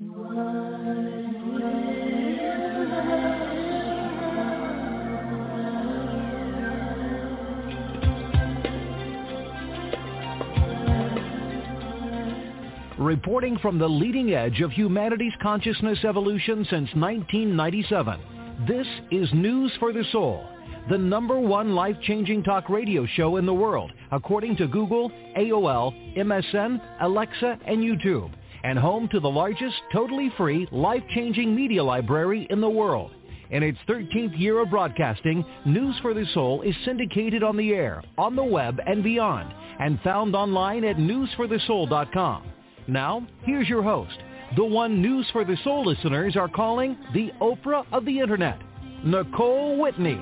Reporting from the leading edge of humanity's consciousness evolution since 1997, this is News for the Soul, the #1 life-changing talk radio show in the world, according to Google, AOL, MSN, Alexa, and YouTube, and home to the largest totally free life-changing media library in the world. In its 13th year of broadcasting, News for the Soul is syndicated on the air, on the web, and beyond, and found online at newsforthesoul.com. Now, here's your host, the one News for the Soul listeners are calling the Oprah of the Internet, Nicole Whitney.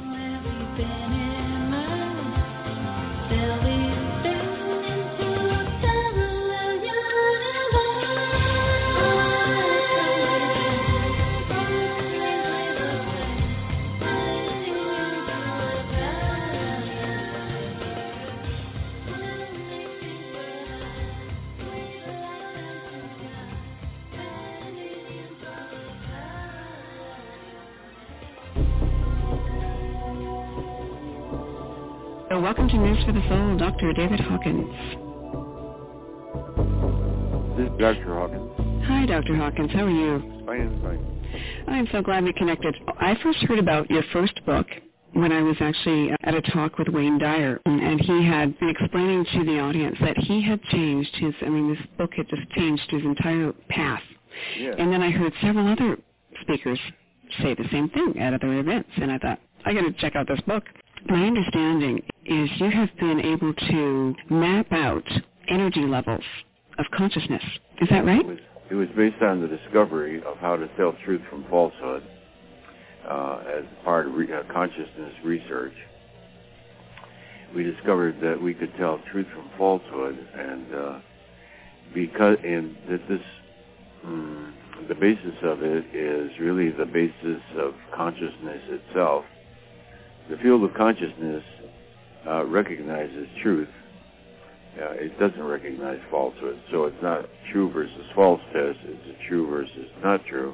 Welcome to News for the Soul, Dr. David Hawkins. This is Dr. Hawkins. Hi, Dr. Hawkins. How are you? Fine. I'm so glad we connected. I first heard about your first book when I was actually at a talk with Wayne Dyer, and he had been explaining to the audience that he had changed this book had just changed his entire path. Yeah. And then I heard several other speakers say the same thing at other events, and I thought, I got to check out this book. My understanding is you have been able to map out energy levels of consciousness. Is that right? It was based on the discovery of how to tell truth from falsehood as part of consciousness research. We discovered that we could tell truth from falsehood, and the basis of it is really the basis of consciousness itself. The field of consciousness recognizes truth. It doesn't recognize falsehood. So it's not true versus false test. It's a true versus not true.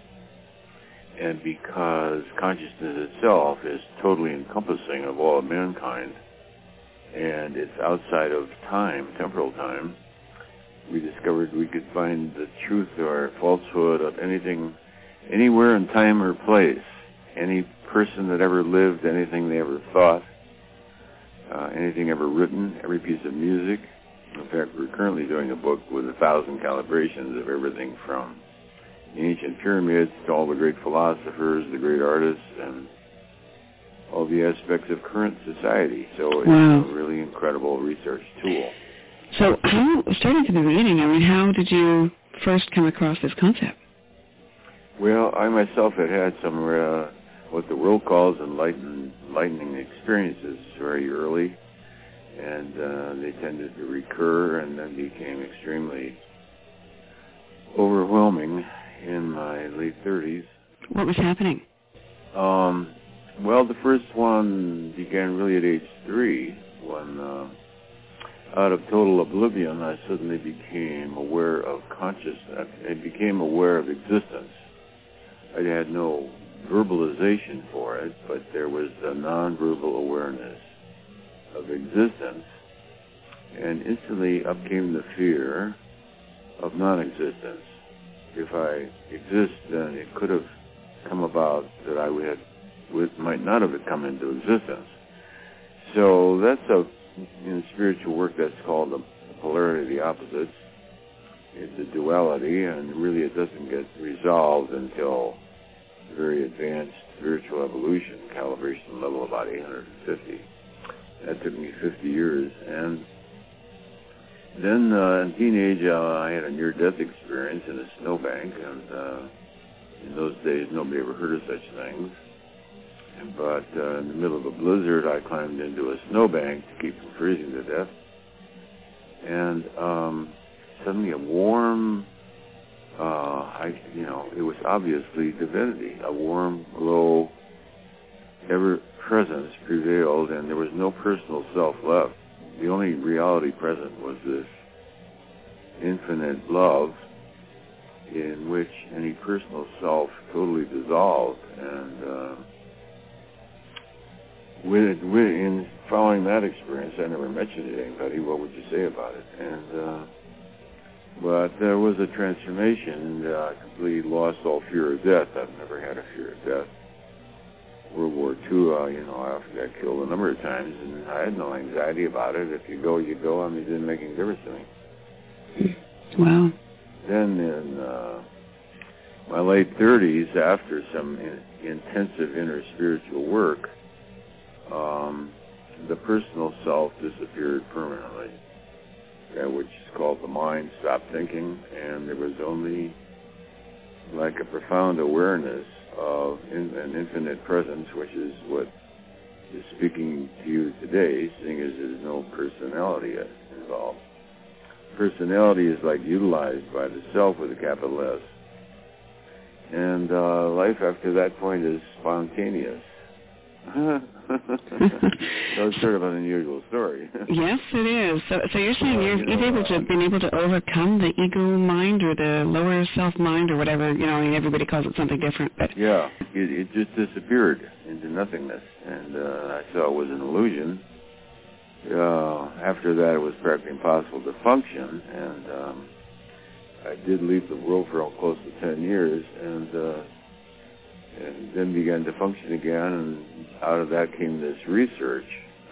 And because consciousness itself is totally encompassing of all of mankind, and it's outside of time, temporal time, we discovered we could find the truth or falsehood of anything, anywhere in time or place. Any person that ever lived, anything they ever thought, anything ever written, every piece of music. In fact, we're currently doing a book with 1,000 calibrations of everything from the ancient pyramids to all the great philosophers, the great artists, and all the aspects of current society. So it's a really incredible research tool. So starting from the beginning, how did you first come across this concept? Well, I myself had some what the world calls enlightening experiences very early, and they tended to recur and then became extremely overwhelming in my late 30s. What was happening? Well, the first one began really at age 3 when, out of total oblivion, I suddenly became aware of consciousness. I became aware of existence. I had no verbalization for it, but there was a non-verbal awareness of existence, and instantly up came the fear of non-existence. If I exist, then it could have come about that I might not have come into existence. So that's in spiritual work that's called the polarity of the opposites. It's a duality, and really it doesn't get resolved until very advanced spiritual evolution, calibration level about 850. That took me 50 years. And then in teenage, I had a near-death experience in a snowbank, and in those days, nobody ever heard of such things. But in the middle of a blizzard, I climbed into a snowbank to keep from freezing to death. And suddenly a warm, it was obviously divinity. A warm glow, ever-presence prevailed, and there was no personal self left. The only reality present was this infinite love, in which any personal self totally dissolved. And in following that experience, I never mentioned it to anybody. What would you say about it? And but there was a transformation. I completely lost all fear of death. I've never had a fear of death. World War II, I often got killed a number of times, and I had no anxiety about it. If you go, you go. I mean, it didn't make any difference to me. Wow. Then in my late 30s, after some intensive inner spiritual work, the personal self disappeared permanently, which is called the mind stopped thinking, and there was only like a profound awareness of an infinite presence, which is what is speaking to you today, seeing as there's no personality involved. Personality is like utilized by the self with a capital S. And life after that point is spontaneous. So it's sort of an unusual story. Yes, it is. So you're saying you've been able to overcome the ego mind or the lower self mind or whatever, everybody calls it something different. But yeah, it just disappeared into nothingness. And I saw it was an illusion. After that, it was practically impossible to function, and I did leave the world for close to 10 years, and then began to function again, and out of that came this research.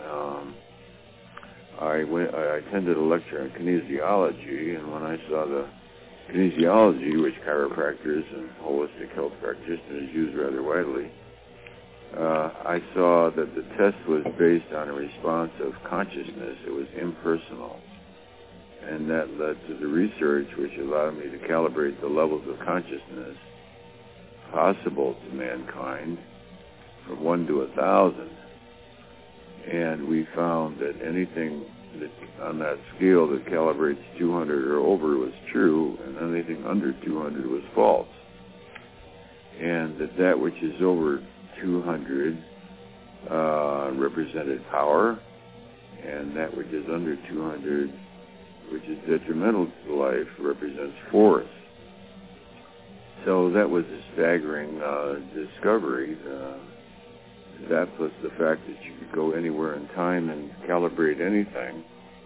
I attended a lecture on kinesiology, and when I saw the kinesiology, which chiropractors and holistic health practitioners use rather widely, I saw that the test was based on a response of consciousness. It was impersonal. And that led to the research, which allowed me to calibrate the levels of consciousness possible to mankind from 1 to 1,000. And we found that anything that on that scale that calibrates 200 or over was true, and anything under 200 was false. And that which is over 200 represented power, and that which is under 200, which is detrimental to life, represents force. So that was a staggering discovery. That plus the fact that you could go anywhere in time and calibrate anything.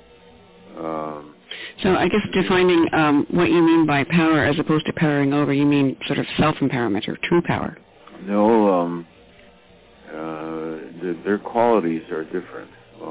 So I guess defining what you mean by power as opposed to powering over, you mean sort of self-empowerment or true power? No, their qualities are different.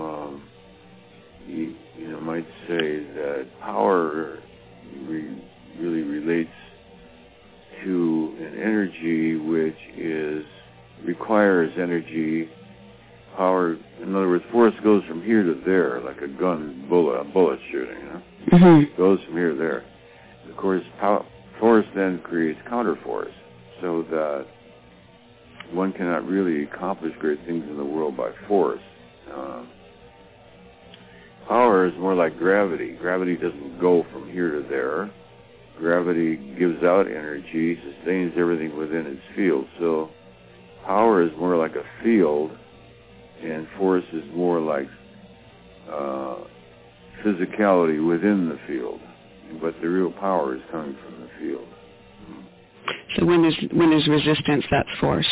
You might say that power really relates to an energy which requires energy. Power, in other words, force goes from here to there, like a bullet shooting. Mm-hmm. Goes from here to there. Of course, force then creates counterforce, so that one cannot really accomplish great things in the world by force. Power is more like gravity. Gravity doesn't go from here to there. Gravity gives out energy, sustains everything within its field. So power is more like a field, and force is more like physicality within the field. But the real power is coming from the field. So when there's resistance, that's force.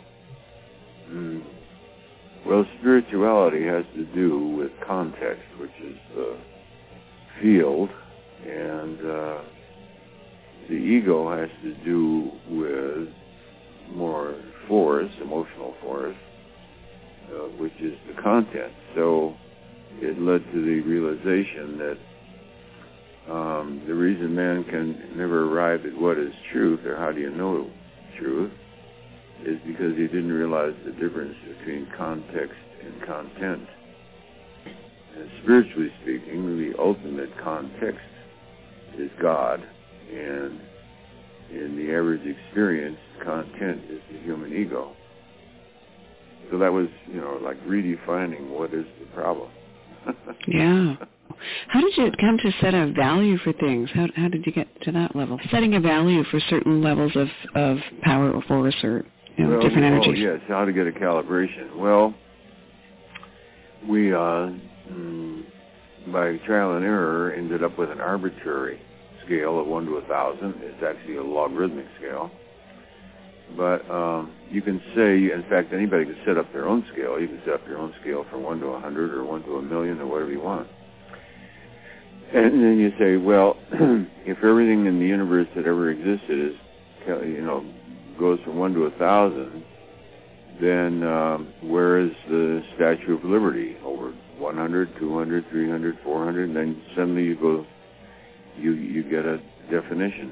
Well, spirituality has to do with context, which is the field, and the ego has to do with more force, emotional force, which is the content. So it led to the realization that the reason man can never arrive at what is truth, or how do you know truth, is because he didn't realize the difference between context and content. And spiritually speaking, the ultimate context is God, and in the average experience, content is the human ego. So that was, like redefining what is the problem. Yeah. How did you come to set a value for things? How did you get to that level? Setting a value for certain levels of power or force or different energies. Oh, yes, how to get a calibration. Well, we, by trial and error, ended up with an arbitrary scale of 1 to 1,000. It's actually a logarithmic scale. But you can say, in fact, anybody can set up their own scale. You can set up your own scale from 1 to 100 or 1 to 1,000,000 or whatever you want. And then you say, well, if everything in the universe that ever existed is, goes from 1 to 1,000, then where is the Statue of Liberty? Over 100, 200, 300, 400, and then suddenly you get a definition.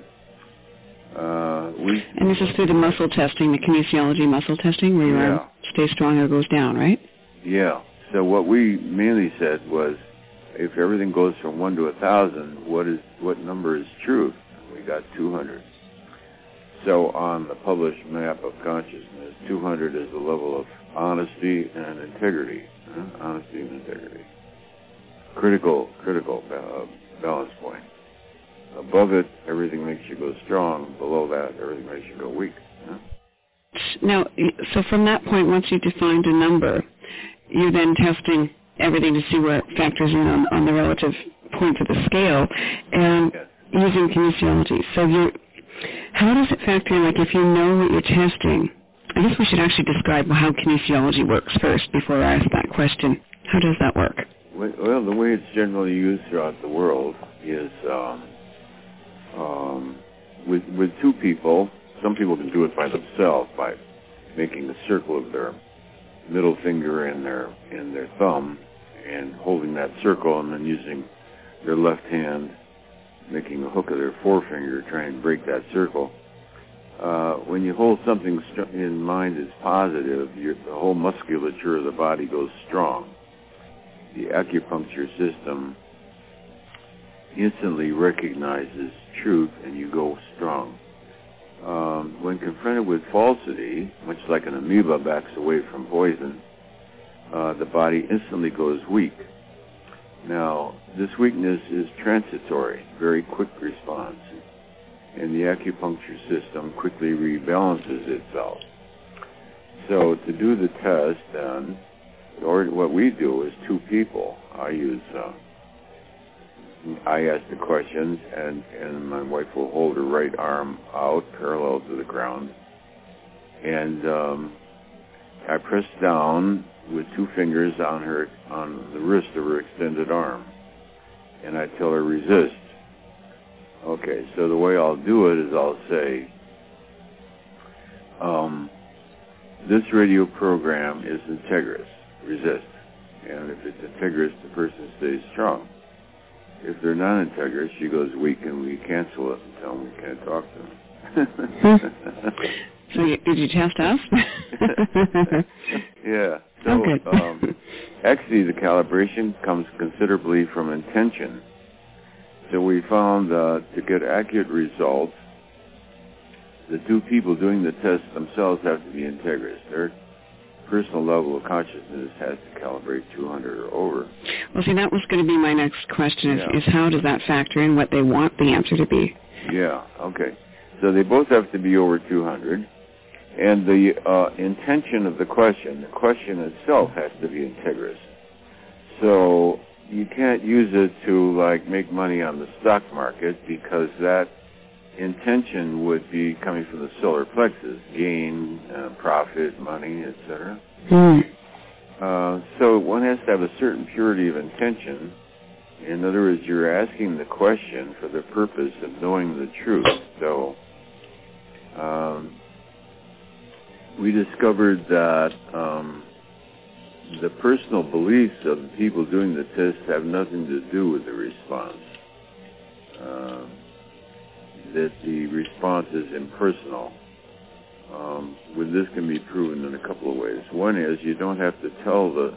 And this is through the muscle testing, the kinesiology muscle testing, where your arm stays strong or goes down, right? Yeah. So what we mainly said was, if everything goes from 1 to 1,000, what number is truth? We got 200. So on the published map of consciousness, 200 is the level of honesty and integrity. Honesty and integrity. Critical balance point. Above it, everything makes you go strong. Below that, everything makes you go weak. Now, so from that point, once you defined a number, you're then testing everything to see where it factors in on the relative points of the scale, and using kinesiology. So how does it factor in, like if you know what you're testing? I guess we should actually describe how kinesiology works first before I ask that question. How does that work? Well, the way it's generally used throughout the world is with two people. Some people can do it by themselves by making a circle of their middle finger and their thumb and holding that circle, and then using their left hand, making a hook of their forefinger, trying to break that circle. When you hold something in mind as positive, the whole musculature of the body goes strong. The acupuncture system instantly recognizes truth, and you go strong. When confronted with falsity, much like an amoeba backs away from poison, the body instantly goes weak. Now, this weakness is transitory, very quick response, and the acupuncture system quickly rebalances itself. So to do the test, then, or what we do is two people. I ask the questions, and my wife will hold her right arm out parallel to the ground, and I press down with two fingers on the wrist of her extended arm, and I tell her resist. Okay, so the way I'll do it is I'll say, this radio program is integrous, resist. And if it's integrous, the person stays strong. If they're non-integrous, she goes weak, and we cancel it and tell them we can't talk to them. So did you test us? Yeah. So actually, the calibration comes considerably from intention. So we found to get accurate results, the two people doing the test themselves have to be integrous. Their personal level of consciousness has to calibrate 200 or over. Well, see, that was going to be my next question, is how does that factor in what they want the answer to be? Yeah, okay. So they both have to be over 200. And the intention of the question itself has to be integrous. So you can't use it to, like, make money on the stock market, because that intention would be coming from the solar plexus, gain, profit, money, etc. So one has to have a certain purity of intention. In other words, you're asking the question for the purpose of knowing the truth. So we discovered that the personal beliefs of the people doing the test have nothing to do with the response. That the response is impersonal. With this can be proven in a couple of ways. One is you don't have to tell the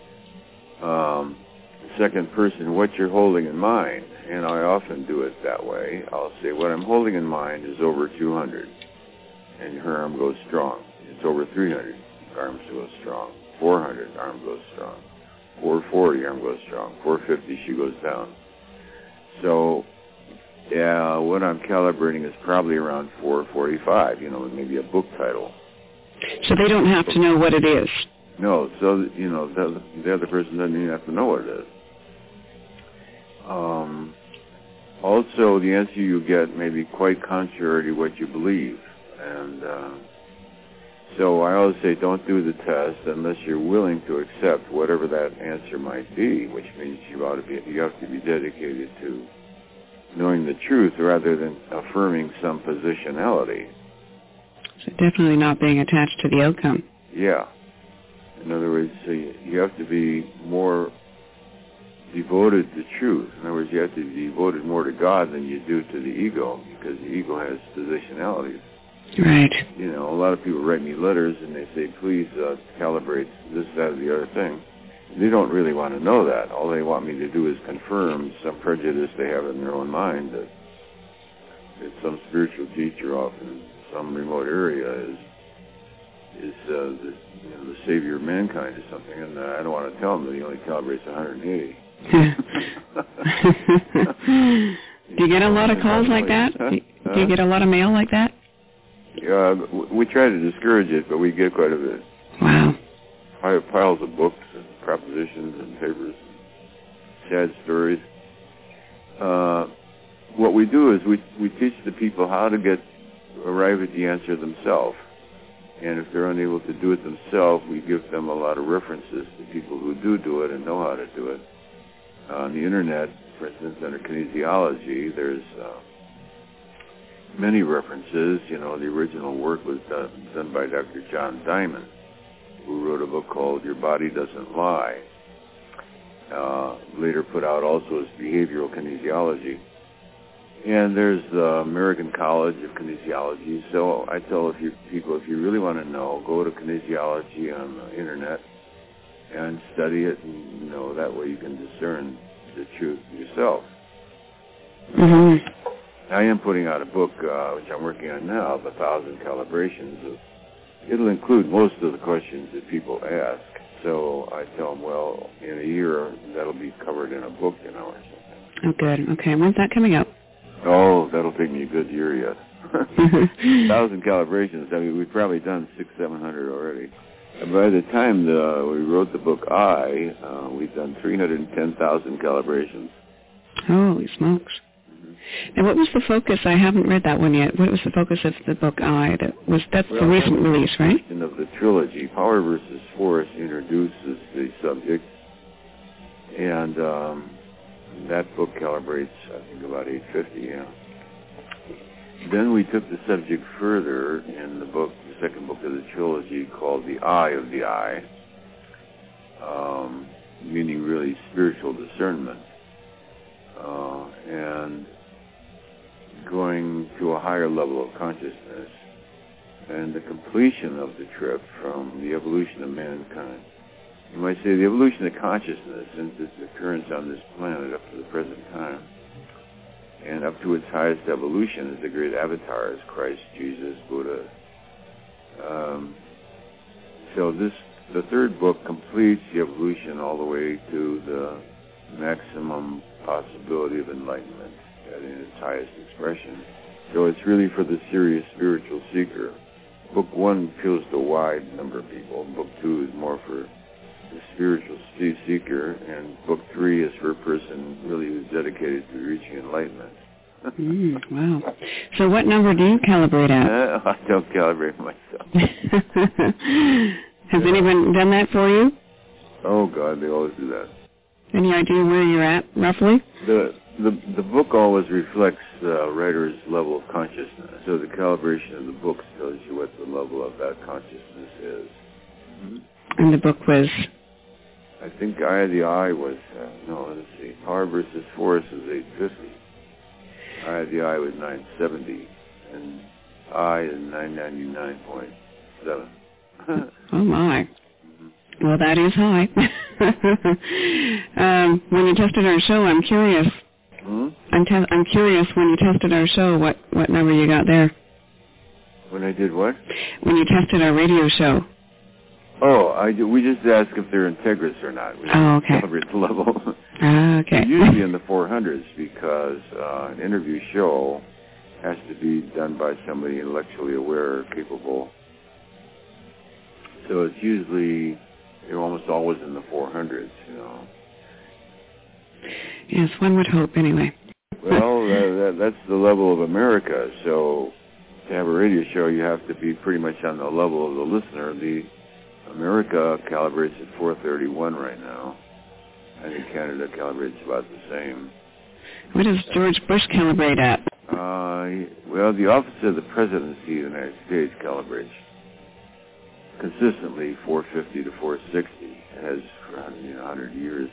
second person what you're holding in mind, and I often do it that way. I'll say, what I'm holding in mind is over 200, and her arm goes strong. It's over 300, arm goes strong. 400, arm goes strong. 440, arm goes strong. 450, she goes down. So, yeah, what I'm calibrating is probably around 445, maybe a book title. So they don't have to know what it is? No, so, the other person doesn't even have to know what it is. Also, the answer you get may be quite contrary to what you believe. And so I always say don't do the test unless you're willing to accept whatever that answer might be, which means you have to be dedicated to knowing the truth rather than affirming some positionality. So definitely not being attached to the outcome. Yeah. In other words, you have to be more devoted to truth. In other words, you have to be devoted more to God than you do to the ego, because the ego has positionalities. Right. You know, a lot of people write me letters and they say, please calibrate this, that, or the other thing. They don't really want to know that. All they want me to do is confirm some prejudice they have in their own mind that some spiritual teacher off in some remote area is the savior of mankind or something, and I don't want to tell them that he only calibrates 180. Do you get a lot of calls like that? Do you get a lot of mail like that? We try to discourage it, but we get quite a bit. Wow. Piles of books and propositions and papers, sad stories. What we do is we teach the people how to arrive at the answer themselves. And if they're unable to do it themselves, we give them a lot of references to people who do it and know how to do it. On the internet, for instance, under kinesiology, there's many references. You know, the original work was done by Dr. John Diamond, who wrote a book called Your Body Doesn't Lie. Later put out also as Behavioral Kinesiology. And there's the American College of Kinesiology. So I tell people, if you really want to know, go to kinesiology on the internet and study it, and that way you can discern the truth yourself. Mm-hmm. I am putting out a book, which I'm working on now, of 1,000 calibrations. It'll include most of the questions that people ask. So I tell them, well, in a year, that'll be covered in a book, or something. Oh, good. Okay. When's that coming out? Oh, that'll take me a good year yet. 1,000 calibrations. I mean, we've probably done 600-700 already. And by the time we wrote the book we've done 310,000 calibrations. Holy smokes. Mm-hmm. And what was the focus? I haven't read that one yet. What was the focus of the book That's the recent release, right? Of the trilogy. Power versus Force introduces the subject. And that book calibrates, I think, about 850, yeah. Then we took the subject further in the book, the second book of the trilogy, called The Eye of the Eye, meaning really spiritual discernment, and going to a higher level of consciousness, and the completion of the trip from the evolution of mankind. You might say the evolution of consciousness since its occurrence on this planet up to the present time, and up to its highest evolution as the great avatars, Christ, Jesus, Buddha. So the third book completes the evolution all the way to the maximum possibility of enlightenment in its highest expression. So it's really for the serious spiritual seeker. Book 1 appeals to a wide number of people. Book 2 is more for the spiritual seeker, and book 3 is for a person really who's dedicated to reaching enlightenment. Wow. So what number do you calibrate at? I don't calibrate myself. Has anyone done that for you? Oh, God, they always do that. Any idea where you're at, roughly? The book always reflects the writer's level of consciousness. So the calibration of the book tells you what the level of that consciousness is. Mm-hmm. And the book was? I think Eye of the Eye was, let's see, Power versus Force was 850. Eye of the Eye was 970. And I is 999.7. Oh, my. Mm-hmm. Well, that is high. When you tested our show, I'm curious. Hmm? I'm curious, when you tested our show, what number you got there? When I did what? When you tested our radio show. Oh, we just ask if they're integrous or not. We okay. Calibrate the level. Okay. They're usually in the 400s because an interview show has to be done by somebody intellectually aware, capable. So it's usually, you're almost always in the 400s, Yes, one would hope, anyway. Well, that's the level of America. So to have a radio show, you have to be pretty much on the level of the listener. The America calibrates at 431 right now. I think Canada calibrates about the same. What does George Bush calibrate at? Well, the Office of the Presidency of the United States calibrates consistently 450 to 460. It has for 100 years.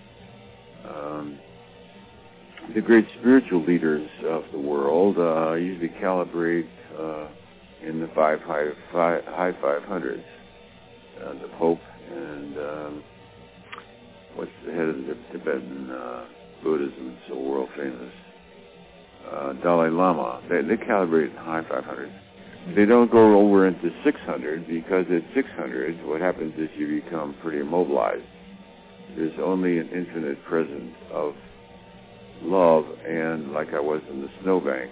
The great spiritual leaders of the world usually calibrate in the high 500s. The Pope and what's the head of the Tibetan Buddhism, so world famous, Dalai Lama. They calibrate in high 500s. They don't go over into 600 because at 600, what happens is you become pretty immobilized. There's only an infinite presence of love, and like I was in the snowbank,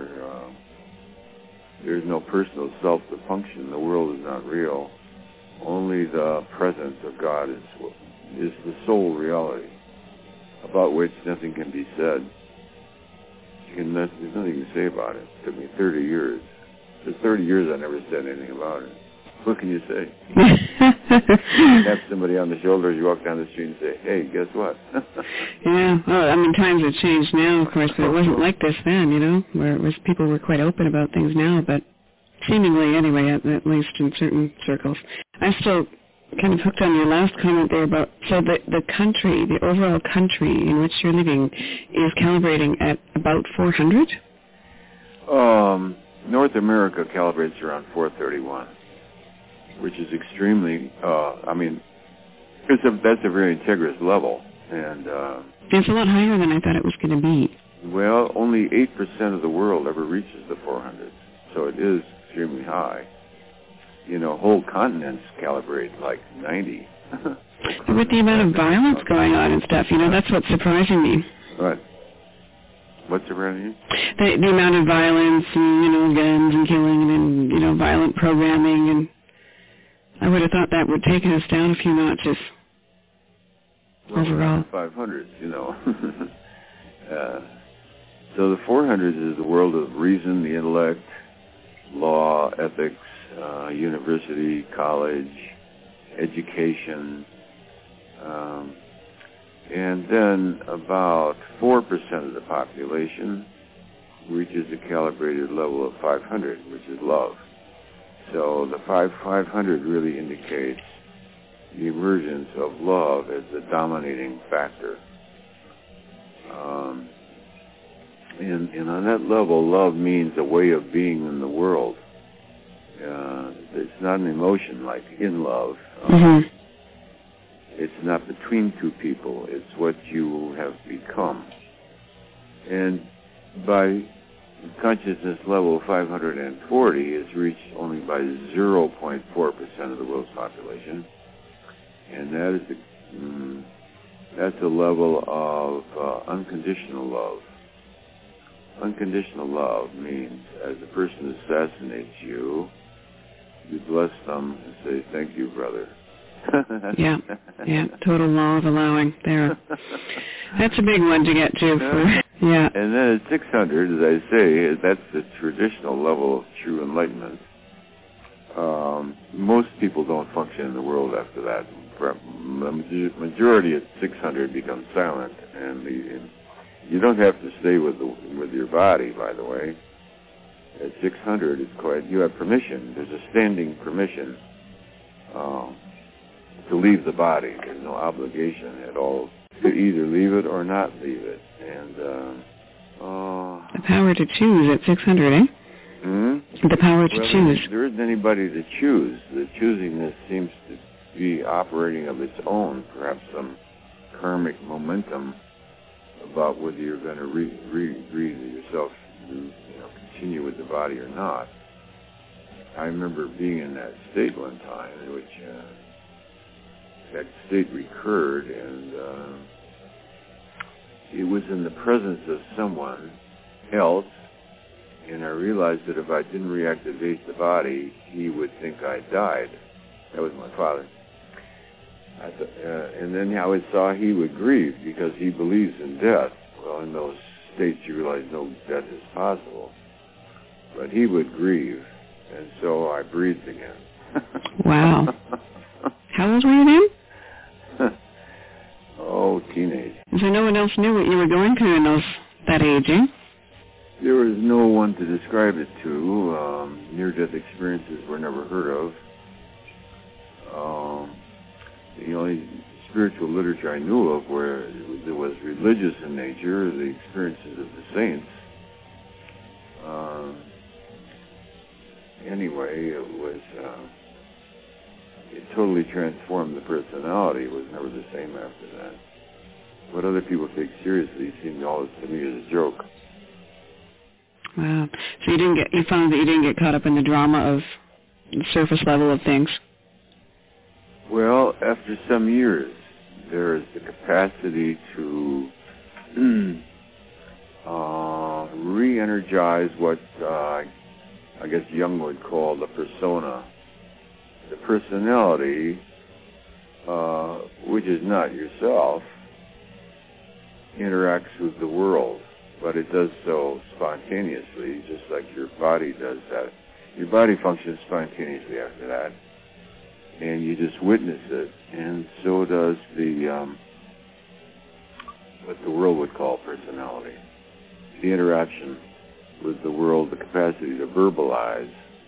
there's no personal self to function. The world is not real. Only the presence of God is the sole reality, about which nothing can be said. There's nothing to say about it. It took me 30 years. For 30 years I never said anything about it. What can you say? Tap somebody on the shoulder as you walk down the street and say, hey, guess what? Yeah, well, I mean, times have changed now, of course, but it wasn't like this then, where people were quite open about things now, but seemingly anyway, at least in certain circles. I'm still kind of hooked on your last comment there about, so the country, the overall country in which you're living is calibrating at about 400? North America calibrates around 431, which is extremely, that's a very integrous level. And it's a lot higher than I thought it was going to be. Well, only 8% of the world ever reaches the 400s, so it is extremely high. Whole continents calibrate like 90. With the amount of violence going on and stuff, that's what's surprising me. Right. What's surprising you? The amount of violence and, guns and killing and, violent programming, and I would have thought that would take us down a few notches overall. 500s, So the 400s is the world of reason, the intellect, law, ethics, university, college, education, and then about 4% of the population reaches a calibrated level of 500, which is love. So the 500 really indicates the emergence of love as the dominating factor. And on that level, love means a way of being in the world. It's not an emotion like in love. It's not between two people. It's what you have become. And by consciousness level 540 is reached only by 0.4% of the world's population. And that's a level of unconditional love. Unconditional love means as a person assassinates you, you bless them and say, thank you, brother. Yeah, total law of allowing there. That's a big one to get to. Yeah. And then at 600, as I say, that's the traditional level of true enlightenment. Most people don't function in the world after that. The majority at 600 becomes silent, and you don't have to stay with your body, by the way. At 600, it's quite, you have permission. There's a standing permission to leave the body. There's no obligation at all to either leave it or not leave it. And the power to choose at 600, eh? The power to choose. There isn't anybody to choose. The choosingness seems to be operating of its own, perhaps some karmic momentum about whether you're going to read yourself, continue with the body or not. I remember being in that state one time in which that state recurred, and it was in the presence of someone else, and I realized that if I didn't reactivate the body, he would think I died. That was my father. And then I saw he would grieve because he believes in death. Well, in those states you realize no death is possible. But he would grieve, and so I breathed again. Wow. How old were you then? Oh, teenage. So no one else knew what you were going through in that age, eh? There was no one to describe it to. Near-death experiences were never heard of. The only spiritual literature I knew of where it was religious in nature, the experiences of the saints. Anyway, it totally transformed the personality. It was never the same after that. What other people take seriously seemed always to me as a joke. Wow. So you found that you didn't get caught up in the drama of the surface level of things? Well, after some years, there is the capacity to re-energize what I guess Jung would call the persona. The personality, which is not yourself, interacts with the world, but it does so spontaneously, just like your body does that. Your body functions spontaneously after that, and you just witness it, and so does what the world would call personality. The interaction with the world, the capacity to verbalize.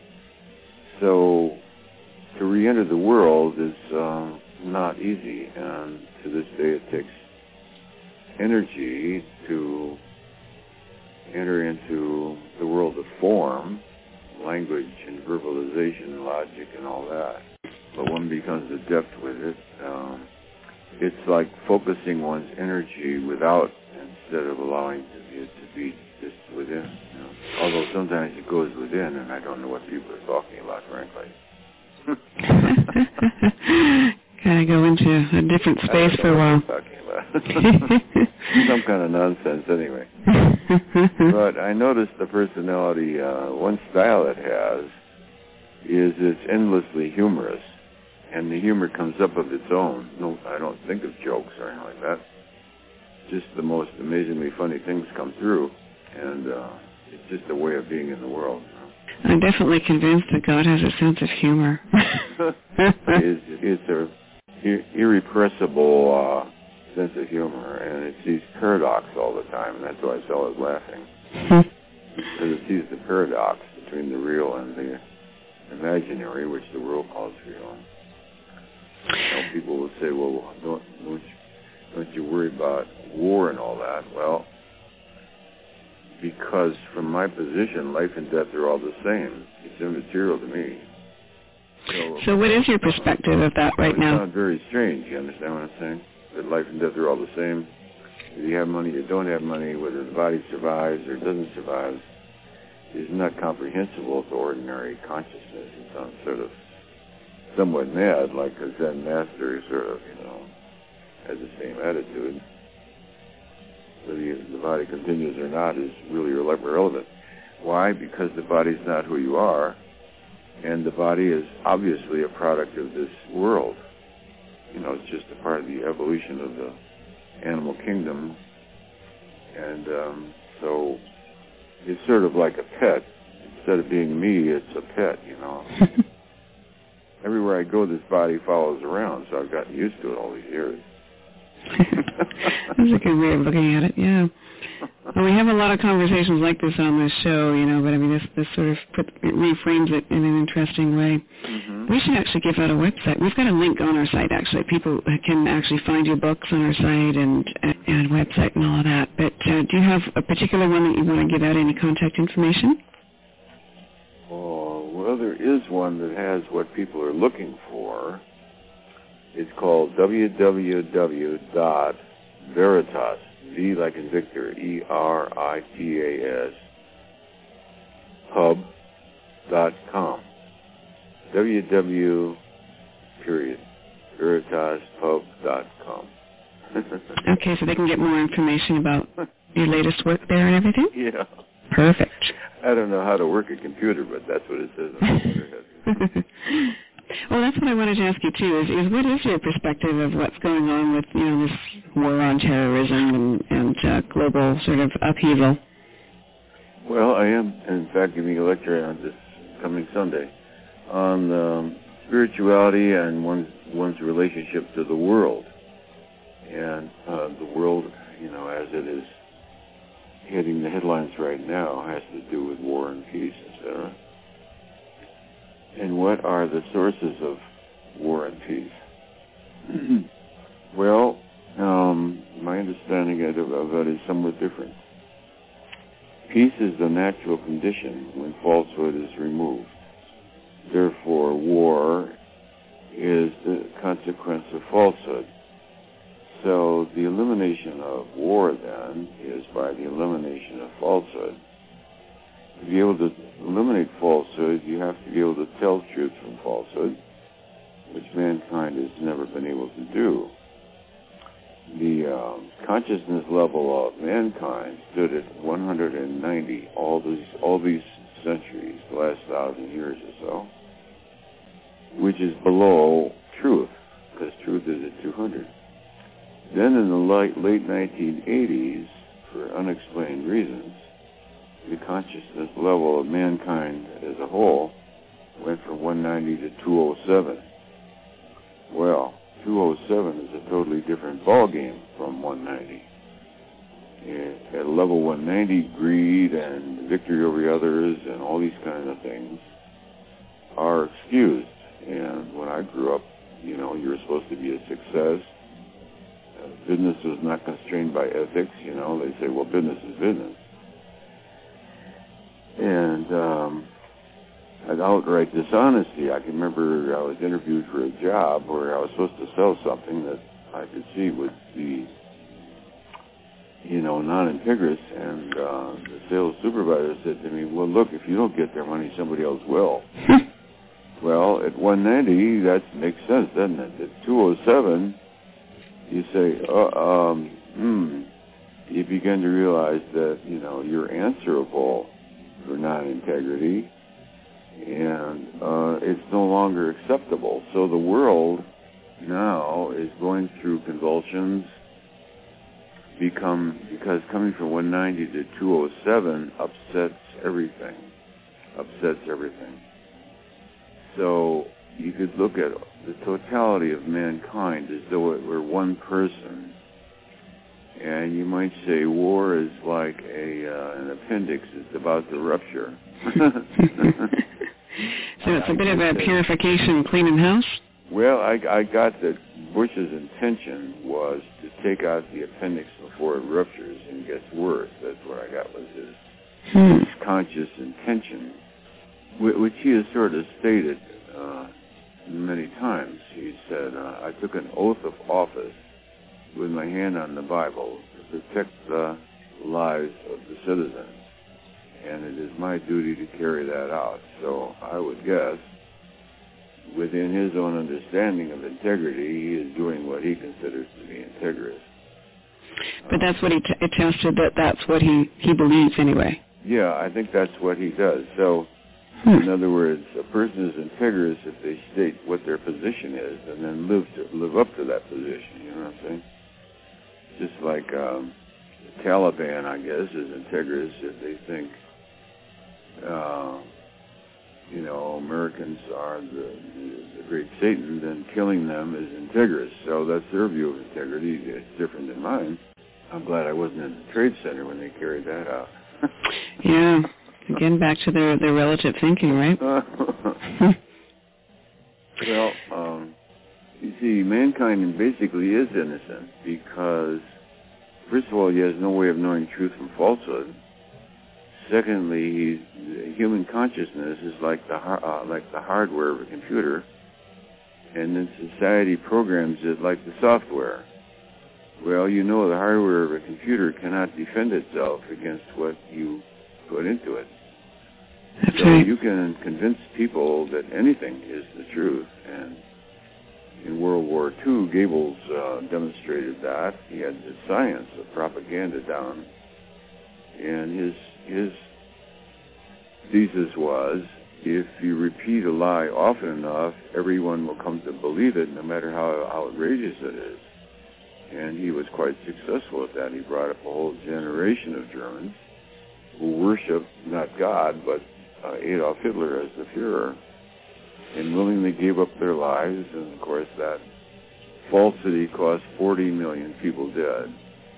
So to re-enter the world is not easy, and to this day it takes energy to enter into the world of form, language and verbalization, logic and all that. But one becomes adept with it. It's like focusing one's energy without, instead of allowing it to be just within. You know? Although sometimes it goes within, and I don't know what people are talking about, frankly. Kind of go into a different space for a while. Talking about. Some kind of nonsense, anyway. But I noticed the personality, one style it has is it's endlessly humorous, and the humor comes up of its own. No, I don't think of jokes or anything like that. Just the most amazingly funny things come through, and it's just a way of being in the world. I'm definitely convinced that God has a sense of humor. It's a irrepressible sense of humor, and it sees paradox all the time, and that's why it's always laughing. Because it sees the paradox between the real and the imaginary, which the world calls real. You know, people will say, well, don't you worry about war and all that? Well, because from my position, life and death are all the same. It's immaterial to me. So what is your perspective of that right now? It sounds very strange. You understand what I'm saying? That life and death are all the same. Whether you have money or don't have money, whether the body survives or doesn't survive, is not comprehensible to ordinary consciousness. It sounds sort of somewhat mad, like a Zen master sort of, has the same attitude. Whether the body continues or not is really irrelevant. Why? Because the body's not who you are, and the body is obviously a product of this world. It's just a part of the evolution of the animal kingdom, and so it's sort of like a pet. Instead of being me, it's a pet, Everywhere I go, this body follows around, so I've gotten used to it all these years. That's a good way of looking at it, yeah. Well, we have a lot of conversations like this on this show, but I mean, this sort of reframes it in an interesting way. Mm-hmm. We should actually give out a website. We've got a link on our site, actually. People can actually find your books on our site and website and all of that. But do you have a particular one that you want to give out, any contact information? Well, there is one that has what people are looking for. It's called www.veritas, V like in Victor, ERITAS, pub.com. www.veritaspub.com. Okay, so they can get more information about your latest work there and everything? Yeah. Perfect. I don't know how to work a computer, but that's what it says on the computer. Well, that's what I wanted to ask you, too, is what is your perspective of what's going on with, this war on terrorism and global sort of upheaval? Well, I am, in fact, giving a lecture on this coming Sunday on spirituality and one's relationship to the world. And the world, as it is hitting the headlines right now, has to do with war and peace, etc. And what are the sources of war and peace? Well, my understanding of that is somewhat different. Peace is the natural condition when falsehood is removed. Therefore, war is the consequence of falsehood. So the elimination of war, then, is by the elimination of falsehood. To be able to eliminate falsehood, you have to be able to tell truth from falsehood, which mankind has never been able to do. The consciousness level of mankind stood at 190 all these centuries, the last 1,000 years or so, which is below truth, because truth is at 200. Then in the late 1980s, for unexplained reasons, the consciousness level of mankind as a whole went from 190 to 207. Well, 207 is a totally different ballgame from 190. At level 190, greed and victory over others and all these kinds of things are excused. And when I grew up, you were supposed to be a success. Business was not constrained by ethics. They say, well, business is business. And an outright dishonesty. I can remember I was interviewed for a job where I was supposed to sell something that I could see would be, non-integrous, and the sales supervisor said to me, well, look, if you don't get their money, somebody else will. Well, at 190, that makes sense, doesn't it? At 207, you say, you begin to realize that, you're answerable for non-integrity, and it's no longer acceptable. So the world now is going through convulsions, because coming from 190 to 207 upsets everything. So you could look at the totality of mankind as though it were one person. And you might say war is like an appendix that's about to rupture. So it's a bit of a purification, cleaning house? Well, I got that Bush's intention was to take out the appendix before it ruptures and gets worse. That's what I got was his conscious intention, which he has sort of stated many times. He said, I took an oath of office with my hand on the Bible to protect the lives of the citizens, and it is my duty to carry that out. So I would guess, within his own understanding of integrity, he is doing what he considers to be integrous. But that's what he attested, that's what he believes anyway. Yeah, I think that's what he does. So, in other words, a person is integrous if they state what their position is and then live up to that position, you know what I'm saying? Just like the Taliban, I guess, is integrous if they think, Americans are the great Satan, then killing them is integrous. So that's their view of integrity. It's different than mine. I'm glad I wasn't in the Trade Center when they carried that out. Yeah. Again, back to their relative thinking, right? Well, you see, mankind basically is innocent because, first of all, he has no way of knowing truth from falsehood. Secondly, human consciousness is like the hardware of a computer, and then society programs it like the software. Well, the hardware of a computer cannot defend itself against what you put into it. That's so right. You can convince people that anything is the truth, and in World War II, Goebbels demonstrated that. He had the science of propaganda down, and his thesis was, if you repeat a lie often enough, everyone will come to believe it, no matter how outrageous it is. And he was quite successful at that. He brought up a whole generation of Germans who worshiped not God, but Adolf Hitler as the Führer, and willingly gave up their lives. And, of course, that falsity cost 40 million people dead.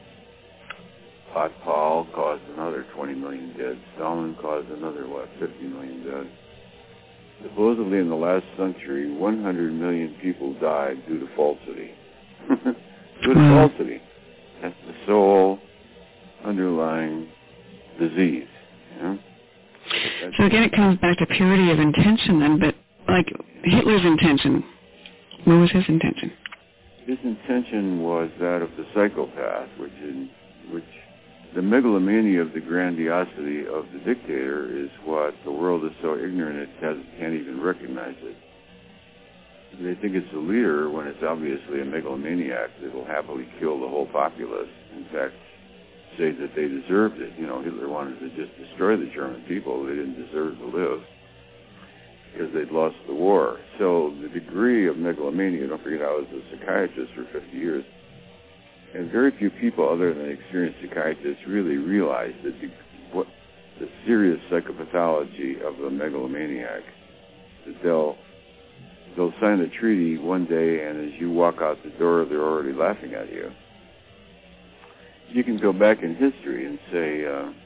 Paul caused another 20 million dead. Stalin caused another, 50 million dead. Supposedly in the last century, 100 million people died due to falsity. Due to falsity. That's the sole underlying disease. Yeah? So again, it comes back to purity of intention then, but like Hitler's intention, what was his intention? His intention was that of the psychopath, which the megalomania of the grandiosity of the dictator is what the world is so ignorant it can't even recognize it. They think it's a leader when it's obviously a megalomaniac that will happily kill the whole populace. In fact, say that they deserved it. Hitler wanted to just destroy the German people. They didn't deserve to live because they'd lost the war. So the degree of megalomania, don't forget I was a psychiatrist for 50 years, and very few people other than experienced psychiatrists really realize that the serious psychopathology of a megalomaniac, that they'll sign a treaty one day, and as you walk out the door, they're already laughing at you. You can go back in history and say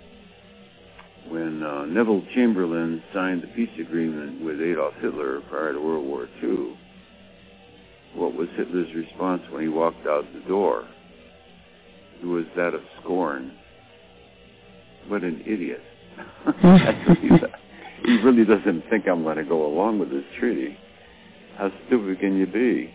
when Neville Chamberlain signed the peace agreement with Adolf Hitler prior to World War II, what was Hitler's response when he walked out the door? It was that of scorn. What an idiot. That's what he said. He really doesn't think I'm going to go along with this treaty. How stupid can you be,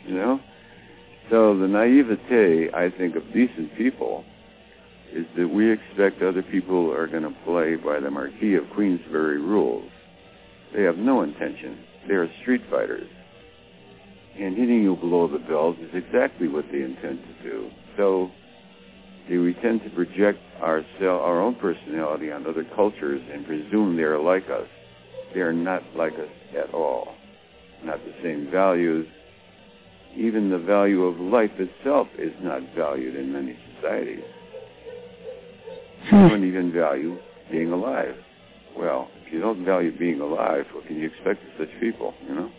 So the naivete, I think, of decent people is that we expect other people are going to play by the Marquis of Queensberry rules. They have no intention. They are street fighters. And hitting you below the belt is exactly what they intend to do. So we tend to project our own personality on other cultures and presume they are like us. They are not like us at all. Not the same values. Even the value of life itself is not valued in many societies. You don't even value being alive. Well, if you don't value being alive, what can you expect of such people,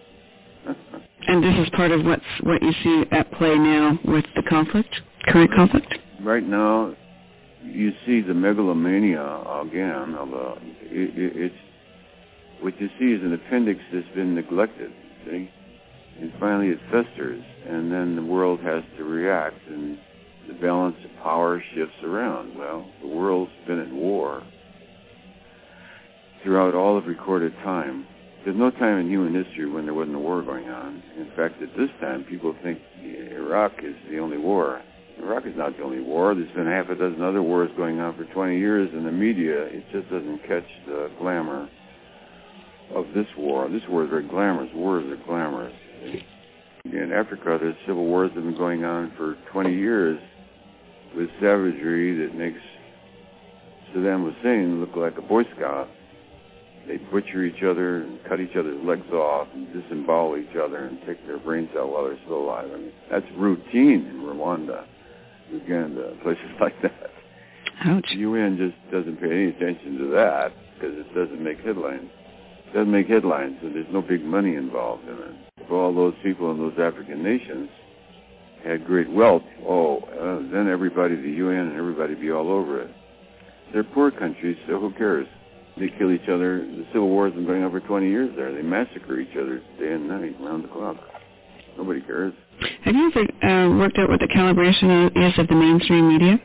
And this is part of what you see at play now with the conflict, current conflict? Right now, you see the megalomania again. What you see is an appendix that's been neglected, see? And finally it festers, and then the world has to react, and the balance of power shifts around. Well, the world's been at war throughout all of recorded time. There's no time in human history when there wasn't a war going on. In fact, at this time, people think Iraq is the only war. Iraq is not the only war. There's been half a dozen other wars going on for 20 years, and the media, it just doesn't catch the glamour of this war. This war is very glamorous. Wars are glamorous. In Africa, there's civil wars that have been going on for 20 years with savagery that makes Saddam Hussein look like a Boy Scout. They butcher each other and cut each other's legs off and disembowel each other and take their brains out while they're still alive. I mean, that's routine in Rwanda, Uganda, places like that. Ouch. The UN just doesn't pay any attention to that because it doesn't make headlines. It doesn't make headlines, and there's no big money involved in it. If all those people in those African nations had great wealth, then everybody, the UN and everybody, be all over it. They're poor countries, so who cares? They kill each other. The civil war has been going on for 20 years there. They massacre each other day and night, around the clock. Nobody cares. Have you ever worked out what the calibration is of the mainstream media?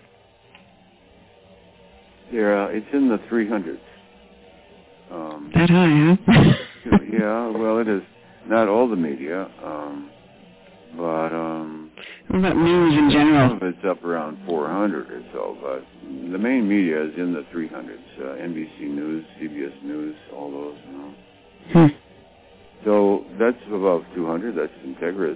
Yeah, it's in the 300s. That high, huh? Yeah, well, it is. Not all the media, but... What about news in general? It's up around 400 or so, but the main media is in the 300s. NBC News, CBS News, all those, So that's above 200. That's Integris.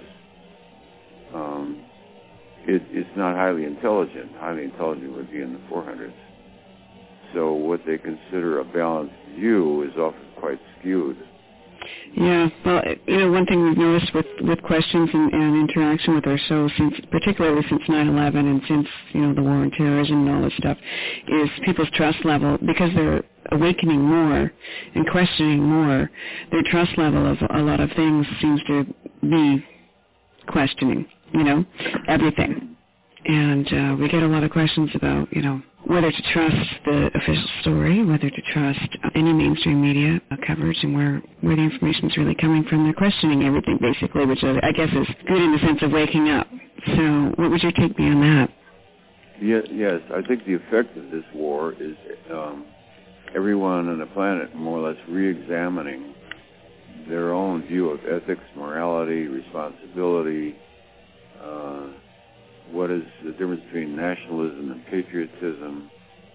It's not highly intelligent. Highly intelligent would be in the 400s. So what they consider a balanced view is often quite skewed. Yeah, well, one thing we've noticed with questions and interaction with our show, particularly since 9/11 and since, the war on terrorism and all this stuff, is people's trust level, because they're awakening more and questioning more, their trust level of a lot of things seems to be questioning, everything. And we get a lot of questions about, whether to trust the official story, whether to trust any mainstream media coverage, and where the information is really coming from. They're questioning everything, basically, which I guess is good in the sense of waking up. So what would your take be on that? Yes, I think the effect of this war is everyone on the planet more or less re-examining their own view of ethics, morality, responsibility. What is the difference between nationalism and patriotism?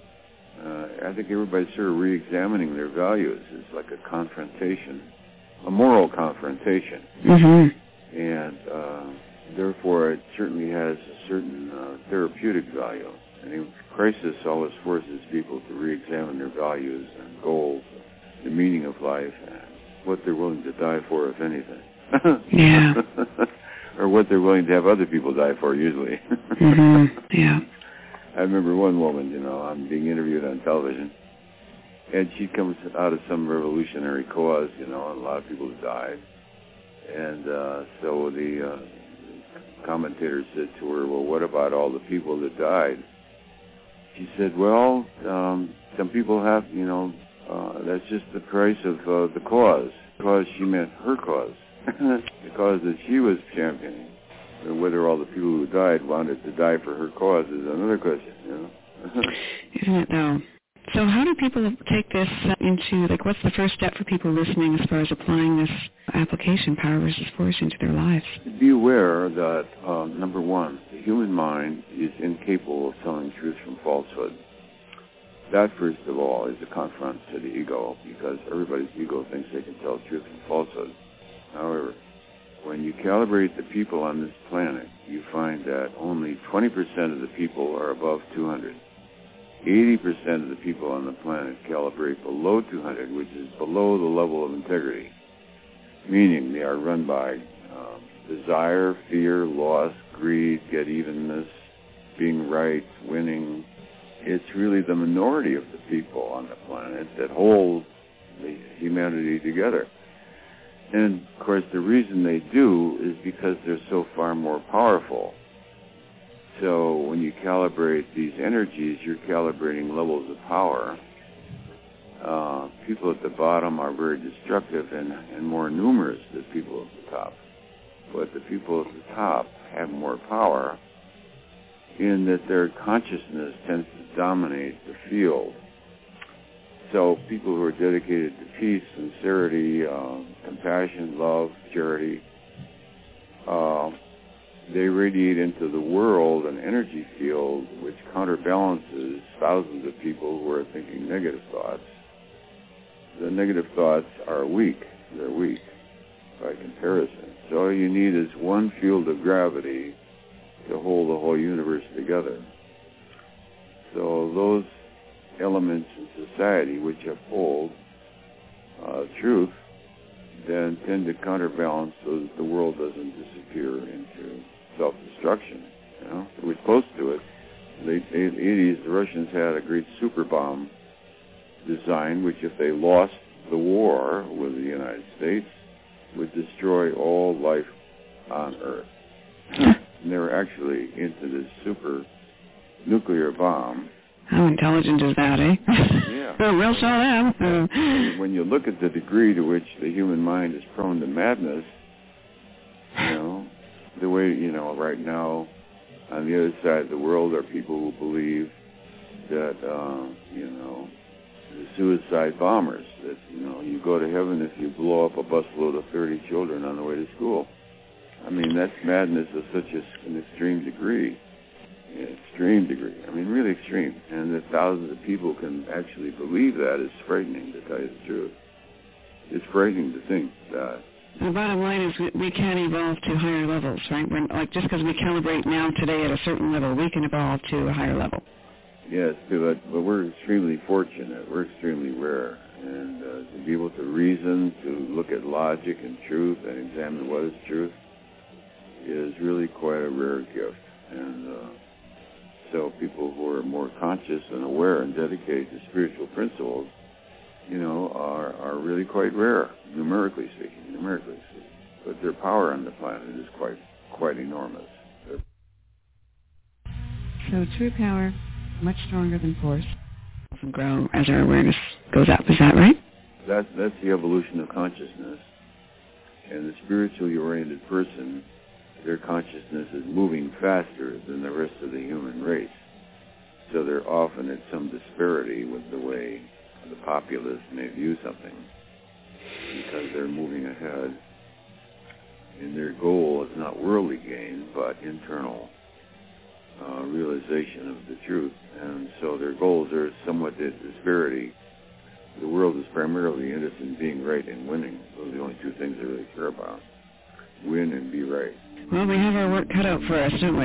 I think everybody's sort of re-examining their values. It's like a confrontation, a moral confrontation. Mm-hmm. And therefore, it certainly has a certain therapeutic value. And in crisis always forces people to re-examine their values and goals, the meaning of life, and what they're willing to die for, if anything. Yeah. Or what they're willing to have other people die for, usually. Mm-hmm. Yeah. I remember one woman, I'm being interviewed on television, and she comes out of some revolutionary cause, and a lot of people have died. And so the commentator said to her, well, what about all the people that died? She said, well, some people have, that's just the price of the cause. Because she meant her cause. The cause that she was championing. And whether all the people who died wanted to die for her cause is another question, Isn't it, though? So how do people take this into, what's the first step for people listening as far as applying this application, Power versus Force, into their lives? Be aware that, number one, the human mind is incapable of telling truth from falsehood. That, first of all, is a confront to the ego, because everybody's ego thinks they can tell truth from falsehood. However, when you calibrate the people on this planet, you find that only 20% of the people are above 200. 80% of the people on the planet calibrate below 200, which is below the level of integrity, meaning they are run by desire, fear, loss, greed, get-evenness, being right, winning. It's really the minority of the people on the planet that hold the humanity together. And, of course, the reason they do is because they're so far more powerful. So when you calibrate these energies, you're calibrating levels of power. People at the bottom are very destructive and more numerous than people at the top. But the people at the top have more power in that their consciousness tends to dominate the field. So people who are dedicated to peace, sincerity, compassion, love, charity, they radiate into the world an energy field which counterbalances thousands of people who are thinking negative thoughts. The negative thoughts are weak. They're weak by comparison. So all you need is one field of gravity to hold the whole universe together. So those elements in society which uphold truth then tend to counterbalance so that the world doesn't disappear into self-destruction. We're close to it. In the late 80s, the Russians had a great super bomb design, which if they lost the war with the United States, would destroy all life on Earth. And they were actually into this super nuclear bomb. How intelligent is that, eh? Yeah. Oh, we'll show them. When you look at the degree to which the human mind is prone to madness, the way, right now, on the other side of the world are people who believe that, the suicide bombers, that, you go to heaven if you blow up a busload of 30 children on the way to school. I mean, that's madness of such an extreme degree. Really extreme. And that thousands of people can actually believe that is frightening, to tell you the truth. It's frightening to think that. The bottom line is we can evolve to higher levels, right? Just because we calibrate now today at a certain level, we can evolve to a higher level. Yes, but we're extremely fortunate. We're extremely rare. And to be able to reason, to look at logic and truth and examine what is truth is really quite a rare gift. And so people who are more conscious and aware and dedicated to spiritual principles, are really quite rare, numerically speaking. But their power on the planet is quite enormous. So true power, much stronger than force, and grow as our awareness goes up. Is that right? That's the evolution of consciousness. And the spiritually oriented person, their consciousness is moving faster than the rest of the human race. So they're often at some disparity with the way the populace may view something, because they're moving ahead. And their goal is not worldly gain, but internal realization of the truth. And so their goals are somewhat at disparity. The world is primarily interested in being right and winning. Those are the only two things they really care about. Win and be right. Well, we have our work cut out for us, don't we?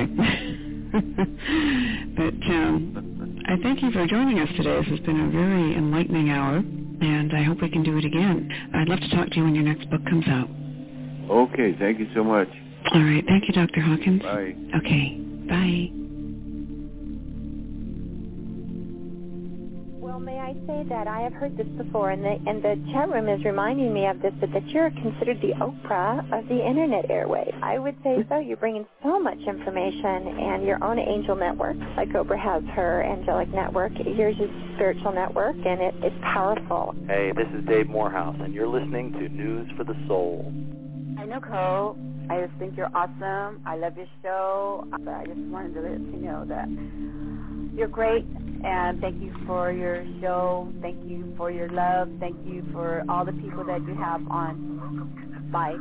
But I thank you for joining us today. This has been a very enlightening hour, and I hope we can do it again. I'd love to talk to you when your next book comes out. Okay, thank you so much. All right, thank you, Dr. Hawkins. Bye. Okay, bye. Well, may I say that I have heard this before, and the chat room is reminding me of this, that you're considered the Oprah of the Internet airwaves. I would say so. You're bringing so much information, and your own angel network, like Oprah has her angelic network. Yours is spiritual network, and it's powerful. Hey, this is Dave Morehouse, and you're listening to News for the Soul. Hi, Nicole. I just think you're awesome. I love your show. I just wanted to let you know that you're great. And thank you for your show. Thank you for your love. Thank you for all the people that you have on Life.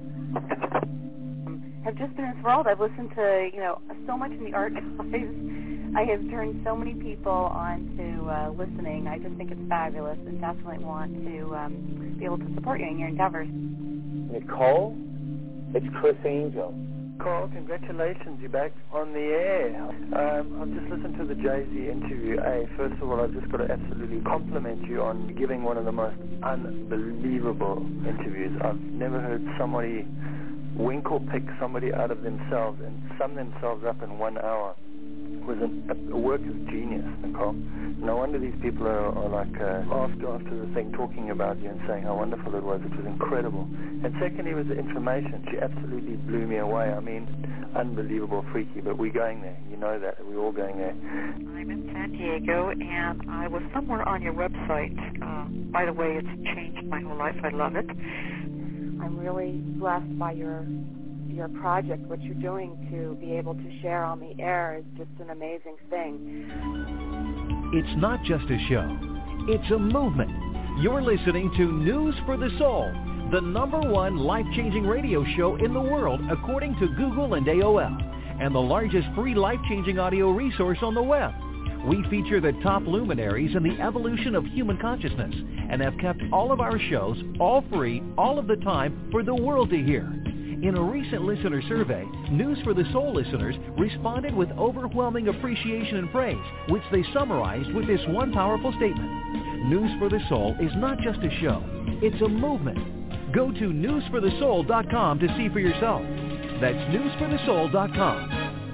I've just been enthralled. I've listened to, so much in the archives. I have turned so many people on to listening. I just think it's fabulous, and definitely want to be able to support you in your endeavors. Nicole, it's Chris Angel. Nicole, congratulations, you're back on the air. I've just listened to the Jay-Z interview. First of all, I've just got to absolutely compliment you on giving one of the most unbelievable interviews. I've never heard somebody wink or pick somebody out of themselves and sum themselves up in 1 hour. It was a work of genius, Nicole. No wonder these people are like after the thing talking about you and saying how wonderful it was. It was incredible. And secondly was the information. She absolutely blew me away. I mean, unbelievable, freaky, but we're going there. You know that. We're all going there. I'm in San Diego, and I was somewhere on your website. By the way, it's changed my whole life. I love it. I'm really blessed by your project. What you're doing to be able to share on the air is just an amazing thing. It's not just a show. It's a movement. You're listening to News for the Soul, the #1 life-changing radio show in the world according to Google and AOL, and the largest free life-changing audio resource on the web. We feature the top luminaries in the evolution of human consciousness and have kept all of our shows all free all of the time for the world to hear. In a recent listener survey, News for the Soul listeners responded with overwhelming appreciation and praise, which they summarized with this one powerful statement. News for the Soul is not just a show, it's a movement. Go to newsforthesoul.com to see for yourself. That's newsforthesoul.com.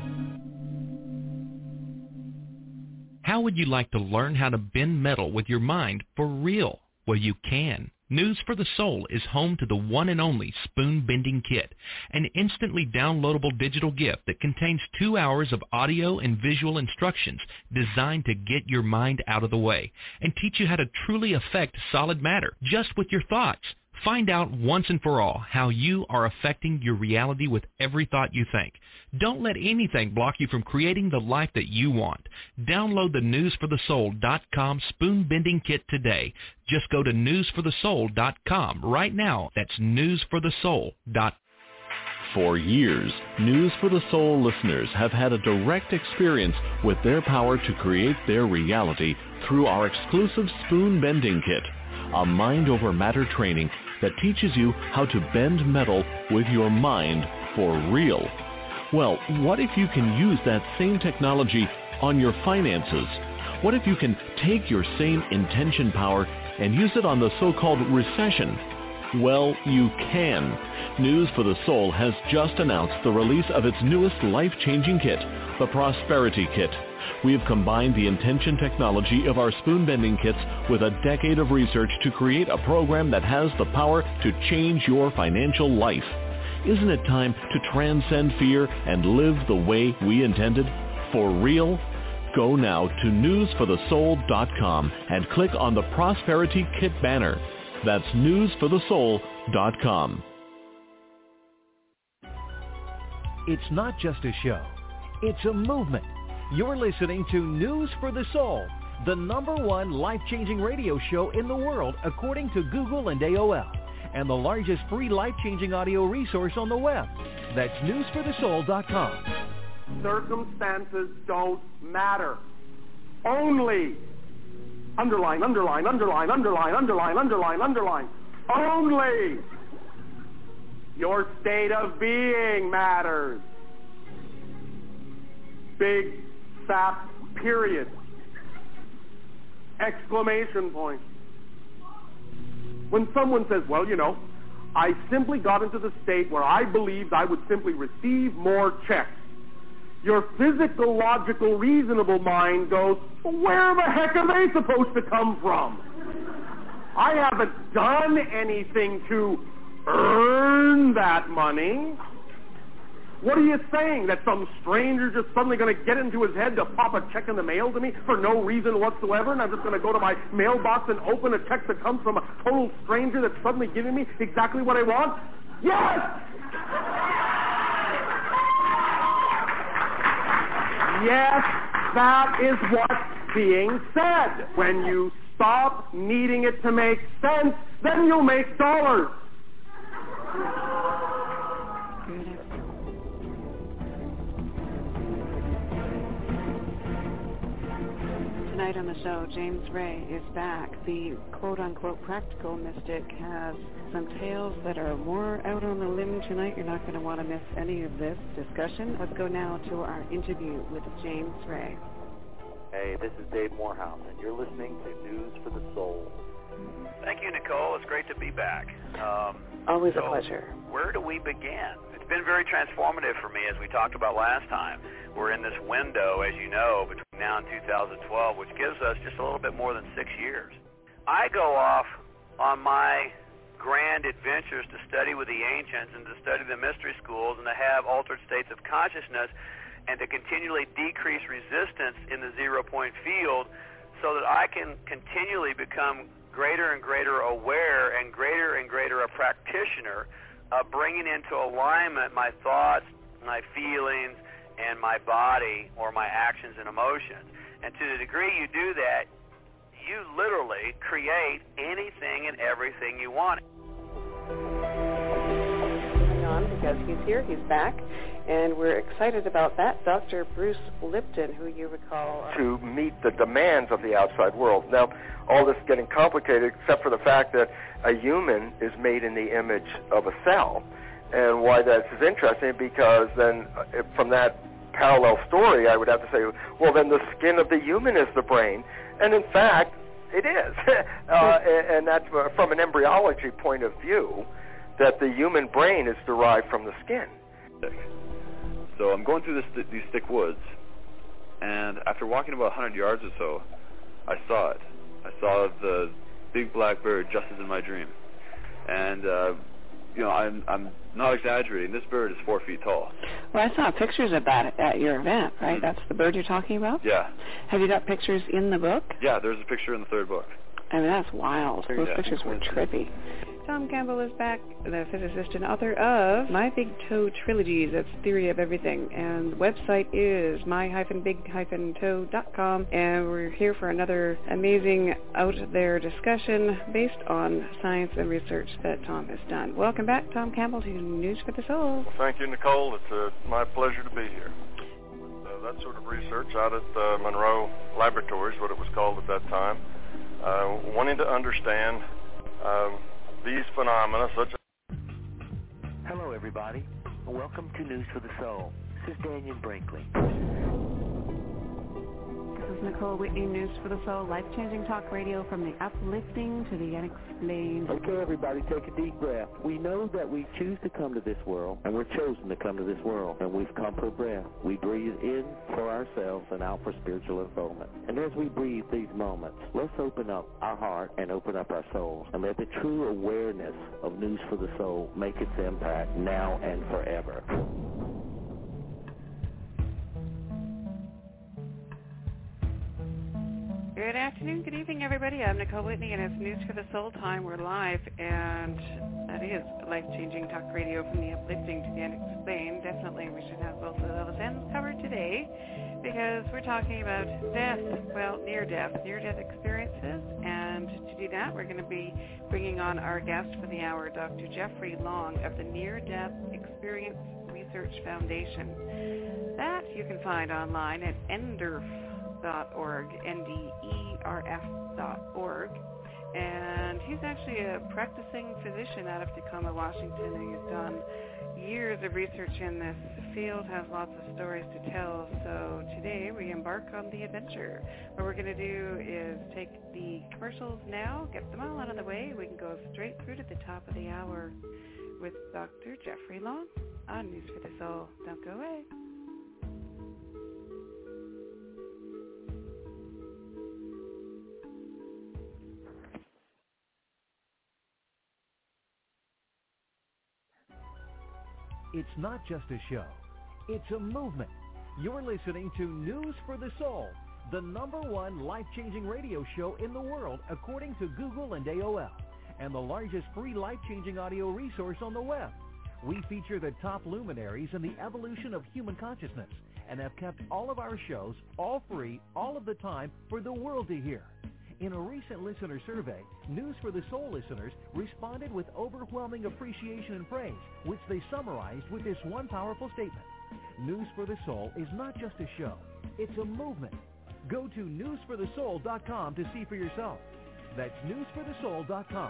How would you like to learn how to bend metal with your mind for real? Well, you can. News for the Soul is home to the one and only Spoon Bending Kit, an instantly downloadable digital gift that contains 2 hours of audio and visual instructions designed to get your mind out of the way and teach you how to truly affect solid matter just with your thoughts. Find out once and for all how you are affecting your reality with every thought you think. Don't let anything block you from creating the life that you want. Download the newsforthesoul.com Spoon Bending Kit today. Just go to newsforthesoul.com right now. That's newsforthesoul.com. For years, News for the Soul listeners have had a direct experience with their power to create their reality through our exclusive Spoon Bending Kit, a mind-over-matter training that teaches you how to bend metal with your mind for real. Well, what if you can use that same technology on your finances? What if you can take your same intention power and use it on the so-called recession? Well, you can. News for the Soul has just announced the release of its newest life-changing kit, the Prosperity Kit. We have combined the intention technology of our spoon-bending kits with a decade of research to create a program that has the power to change your financial life. Isn't it time to transcend fear and live the way we intended? For real? Go now to newsforthesoul.com and click on the Prosperity Kit banner. That's newsforthesoul.com. It's not just a show. It's a movement. You're listening to News for the Soul, the #1 life-changing radio show in the world according to Google and AOL, and the largest free life-changing audio resource on the web. That's newsforthesoul.com. Circumstances don't matter. Only. Underline, underline, underline, underline, underline, underline, underline. Only. Your state of being matters. Big, fat, period. Exclamation point. When someone says, well, I simply got into the state where I believed I would simply receive more checks, your physical, logical, reasonable mind goes, well, where the heck are they supposed to come from? I haven't done anything to earn that money. What are you saying? That some stranger just suddenly going to get into his head to pop a check in the mail to me for no reason whatsoever, and I'm just going to go to my mailbox and open a check that comes from a total stranger that's suddenly giving me exactly what I want? Yes! Yes, that is what's being said. When you stop needing it to make sense, then you'll make dollars. Tonight on the show, James Ray is back. The quote-unquote practical mystic has some tales that are more out on the limb tonight. You're not going to want to miss any of this discussion. Let's go now to our interview with James Ray. Hey, this is Dave Morehouse, and you're listening to News for the Soul. Thank you, Nicole. It's great to be back. Always a pleasure. Where do we begin? It's been very transformative for me, as we talked about last time. We're in this window, as you know, between now and 2012, which gives us just a little bit more than 6 years. I go off on my grand adventures to study with the ancients and to study the mystery schools and to have altered states of consciousness and to continually decrease resistance in the zero-point field so that I can continually become greater and greater aware and greater a practitioner, bringing into alignment my thoughts, my feelings, and my body or my actions and emotions. And to the degree you do that, you literally create anything and everything you want. On because he's here, he's back, and we're excited about that. Dr. Bruce Lipton, who you recall... to meet the demands of the outside world. Now, all this is getting complicated except for the fact that a human is made in the image of a cell. And why that is interesting, because then from that parallel story, I would have to say, well, then the skin of the human is the brain. And in fact, it is. And that's from an embryology point of view, that the human brain is derived from the skin. So I'm going through these thick woods, and after walking about 100 yards or so, I saw it. I saw the big black bird just as in my dream. And, I'm not exaggerating. This bird is 4 feet tall. Well, I saw pictures of that at your event, right? Mm-hmm. That's the bird you're talking about? Yeah. Have you got pictures in the book? Yeah, there's a picture in the third book. I mean, that's wild. Those pictures were trippy. Tom Campbell is back, the physicist and author of My Big Toe Trilogy. That's Theory of Everything. And the website is my-big-toe.com. And we're here for another amazing out-there discussion based on science and research that Tom has done. Welcome back, Tom Campbell, to News for the Soul. Well, thank you, Nicole. It's my pleasure to be here. That sort of research out at Monroe Laboratories, what it was called at that time, wanting to understand these phenomena such as... Hello, everybody. Welcome to News for the Soul. This is Daniel Brinkley. This is Nicole Whitney, News for the Soul, life-changing talk radio from the uplifting to the unexplained. Okay, everybody, take a deep breath. We know that we choose to come to this world, and we're chosen to come to this world, and we've come for breath. We breathe in for ourselves and out for spiritual unfoldment. And as we breathe these moments, let's open up our heart and open up our souls, and let the true awareness of News for the Soul make its impact now and forever. Good afternoon, good evening, everybody. I'm Nicole Whitney, and it's News for the Soul time. We're live, and that is life-changing talk radio from the uplifting to the unexplained. Definitely, we should have both of those ends covered today, because we're talking about death, well, near-death experiences. And to do that, we're going to be bringing on our guest for the hour, Dr. Jeffrey Long of the Near-Death Experience Research Foundation. That you can find online at NDERF.org, NDERF.org. And he's actually a practicing physician out of Tacoma, Washington, and he's done years of research in this field, has lots of stories to tell. So today we embark on the adventure. What we're going to do is take the commercials now, get them all out of the way. We can go straight through to the top of the hour with Dr. Jeffrey Long on News for the Soul. Don't go away. It's not just a show. It's a movement. You're listening to News for the Soul, the #1 life-changing radio show in the world, according to Google and AOL, and the largest free life-changing audio resource on the web. We feature the top luminaries in the evolution of human consciousness and have kept all of our shows all free, all of the time, for the world to hear. In a recent listener survey, News for the Soul listeners responded with overwhelming appreciation and praise, which they summarized with this one powerful statement. News for the Soul is not just a show, it's a movement. Go to newsforthesoul.com to see for yourself. That's newsforthesoul.com.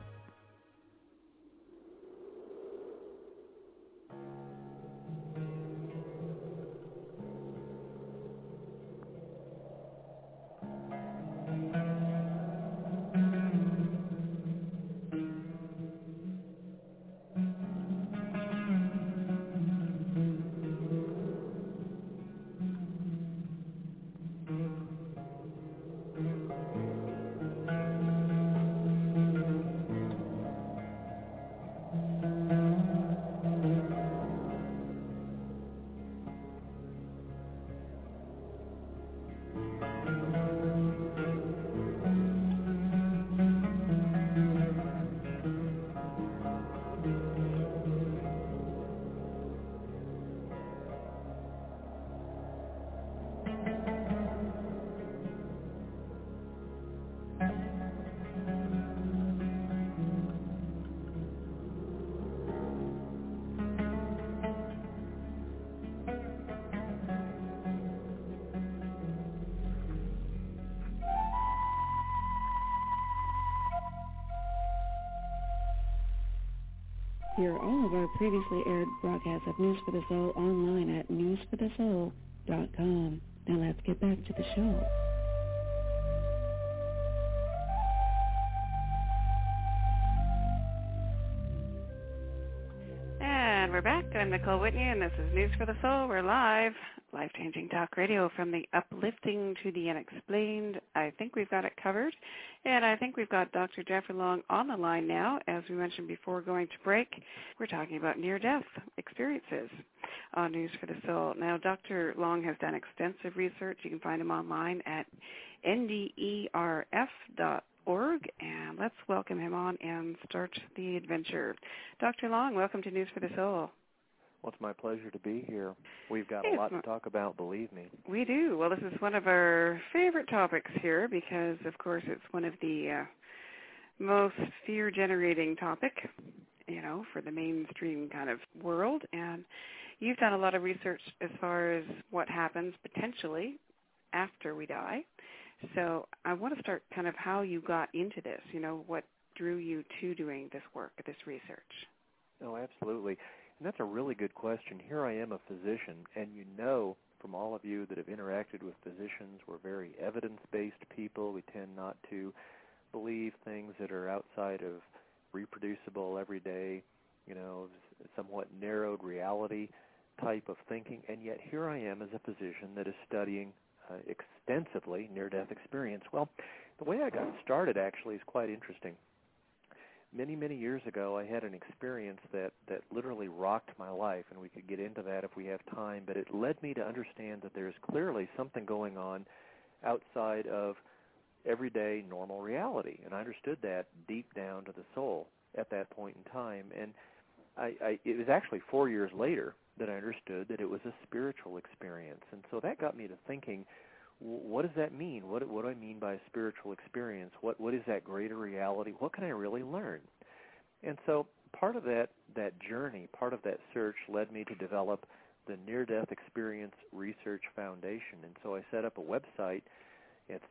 Hear all of our previously aired broadcasts of News for the Soul online at newsforthesoul.com. Now let's get back to the show. And we're back. I'm Nicole Whitney, and this is News for the Soul. We're live. Life-changing talk radio from the uplifting to the unexplained. I think we've got it covered. And I think we've got Dr. Jeffrey Long on the line now. As we mentioned before going to break, we're talking about near-death experiences on News for the Soul. Now, Dr. Long has done extensive research. You can find him online at NDERF.org. And let's welcome him on and start the adventure. Dr. Long, welcome to News for the Soul. Well, it's my pleasure to be here. We've got a lot to talk about, believe me. We do. Well, this is one of our favorite topics here because, of course, it's one of the most fear-generating topic, for the mainstream kind of world. And you've done a lot of research as far as what happens potentially after we die. So I want to start kind of how you got into this, what drew you to doing this work, this research. Oh, absolutely. And that's a really good question. Here I am, a physician, and from all of you that have interacted with physicians. We're very evidence-based people. We tend not to believe things that are outside of reproducible, everyday, somewhat narrowed reality type of thinking. And yet here I am as a physician that is studying extensively near-death experience. Well, the way I got started actually is quite interesting. Many, many years ago, I had an experience that literally rocked my life, and we could get into that if we have time, but it led me to understand that there's clearly something going on outside of everyday normal reality, and I understood that deep down to the soul at that point in time. And it was actually 4 years later that I understood that it was a spiritual experience. And so that got me to thinking, what does that mean? What do I mean by a spiritual experience? What is that greater reality? What can I really learn? And so part of that journey, part of that search led me to develop the Near-Death Experience Research Foundation. And so I set up a website. It's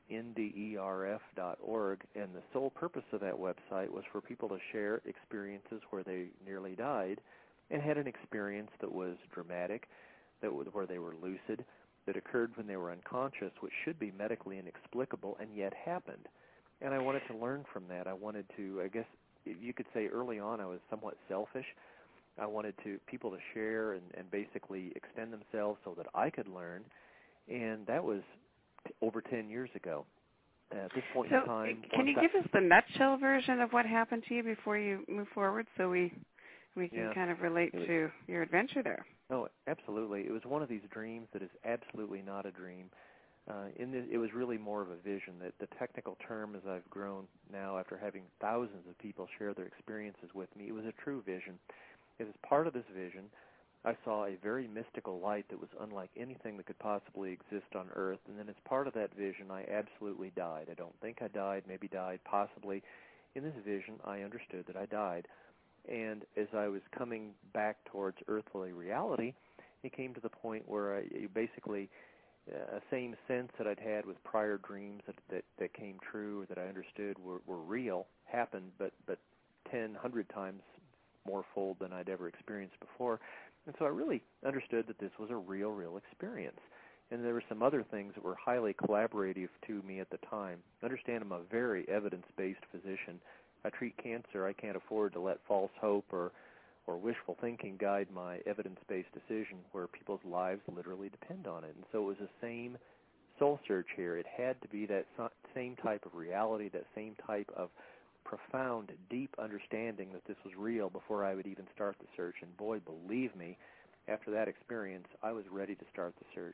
nderf.org, and the sole purpose of that website was for people to share experiences where they nearly died and had an experience that was dramatic, where they were lucid, that occurred when they were unconscious, which should be medically inexplicable, and yet happened. And I wanted to learn from that. I wanted to, I guess you could say early on I was somewhat selfish. I wanted people to share and basically extend themselves so that I could learn, and that was over 10 years ago. At this point in time... Can you give us the nutshell version of what happened to you before you move forward so we can kind of relate to your adventure there? No, absolutely. It was one of these dreams that is absolutely not a dream. It was really more of a vision. The technical term, as I've grown now after having thousands of people share their experiences with me, it was a true vision. As part of this vision, I saw a very mystical light that was unlike anything that could possibly exist on Earth. And then as part of that vision, I absolutely died. I don't think I died, maybe died, possibly. In this vision, I understood that I died. And as I was coming back towards earthly reality, it came to the point where a same sense that I'd had with prior dreams that came true, that I understood were real, happened, but 10, 100 times more fold than I'd ever experienced before. And so I really understood that this was a real experience. And there were some other things that were highly collaborative to me at the time. Understand, I'm a very evidence-based physician. I treat cancer. I can't afford to let false hope or wishful thinking guide my evidence-based decision where people's lives literally depend on it. And so it was the same soul search here. It had to be that same type of reality, that same type of profound, deep understanding that this was real before I would even start the search. And boy, believe me, after that experience, I was ready to start the search.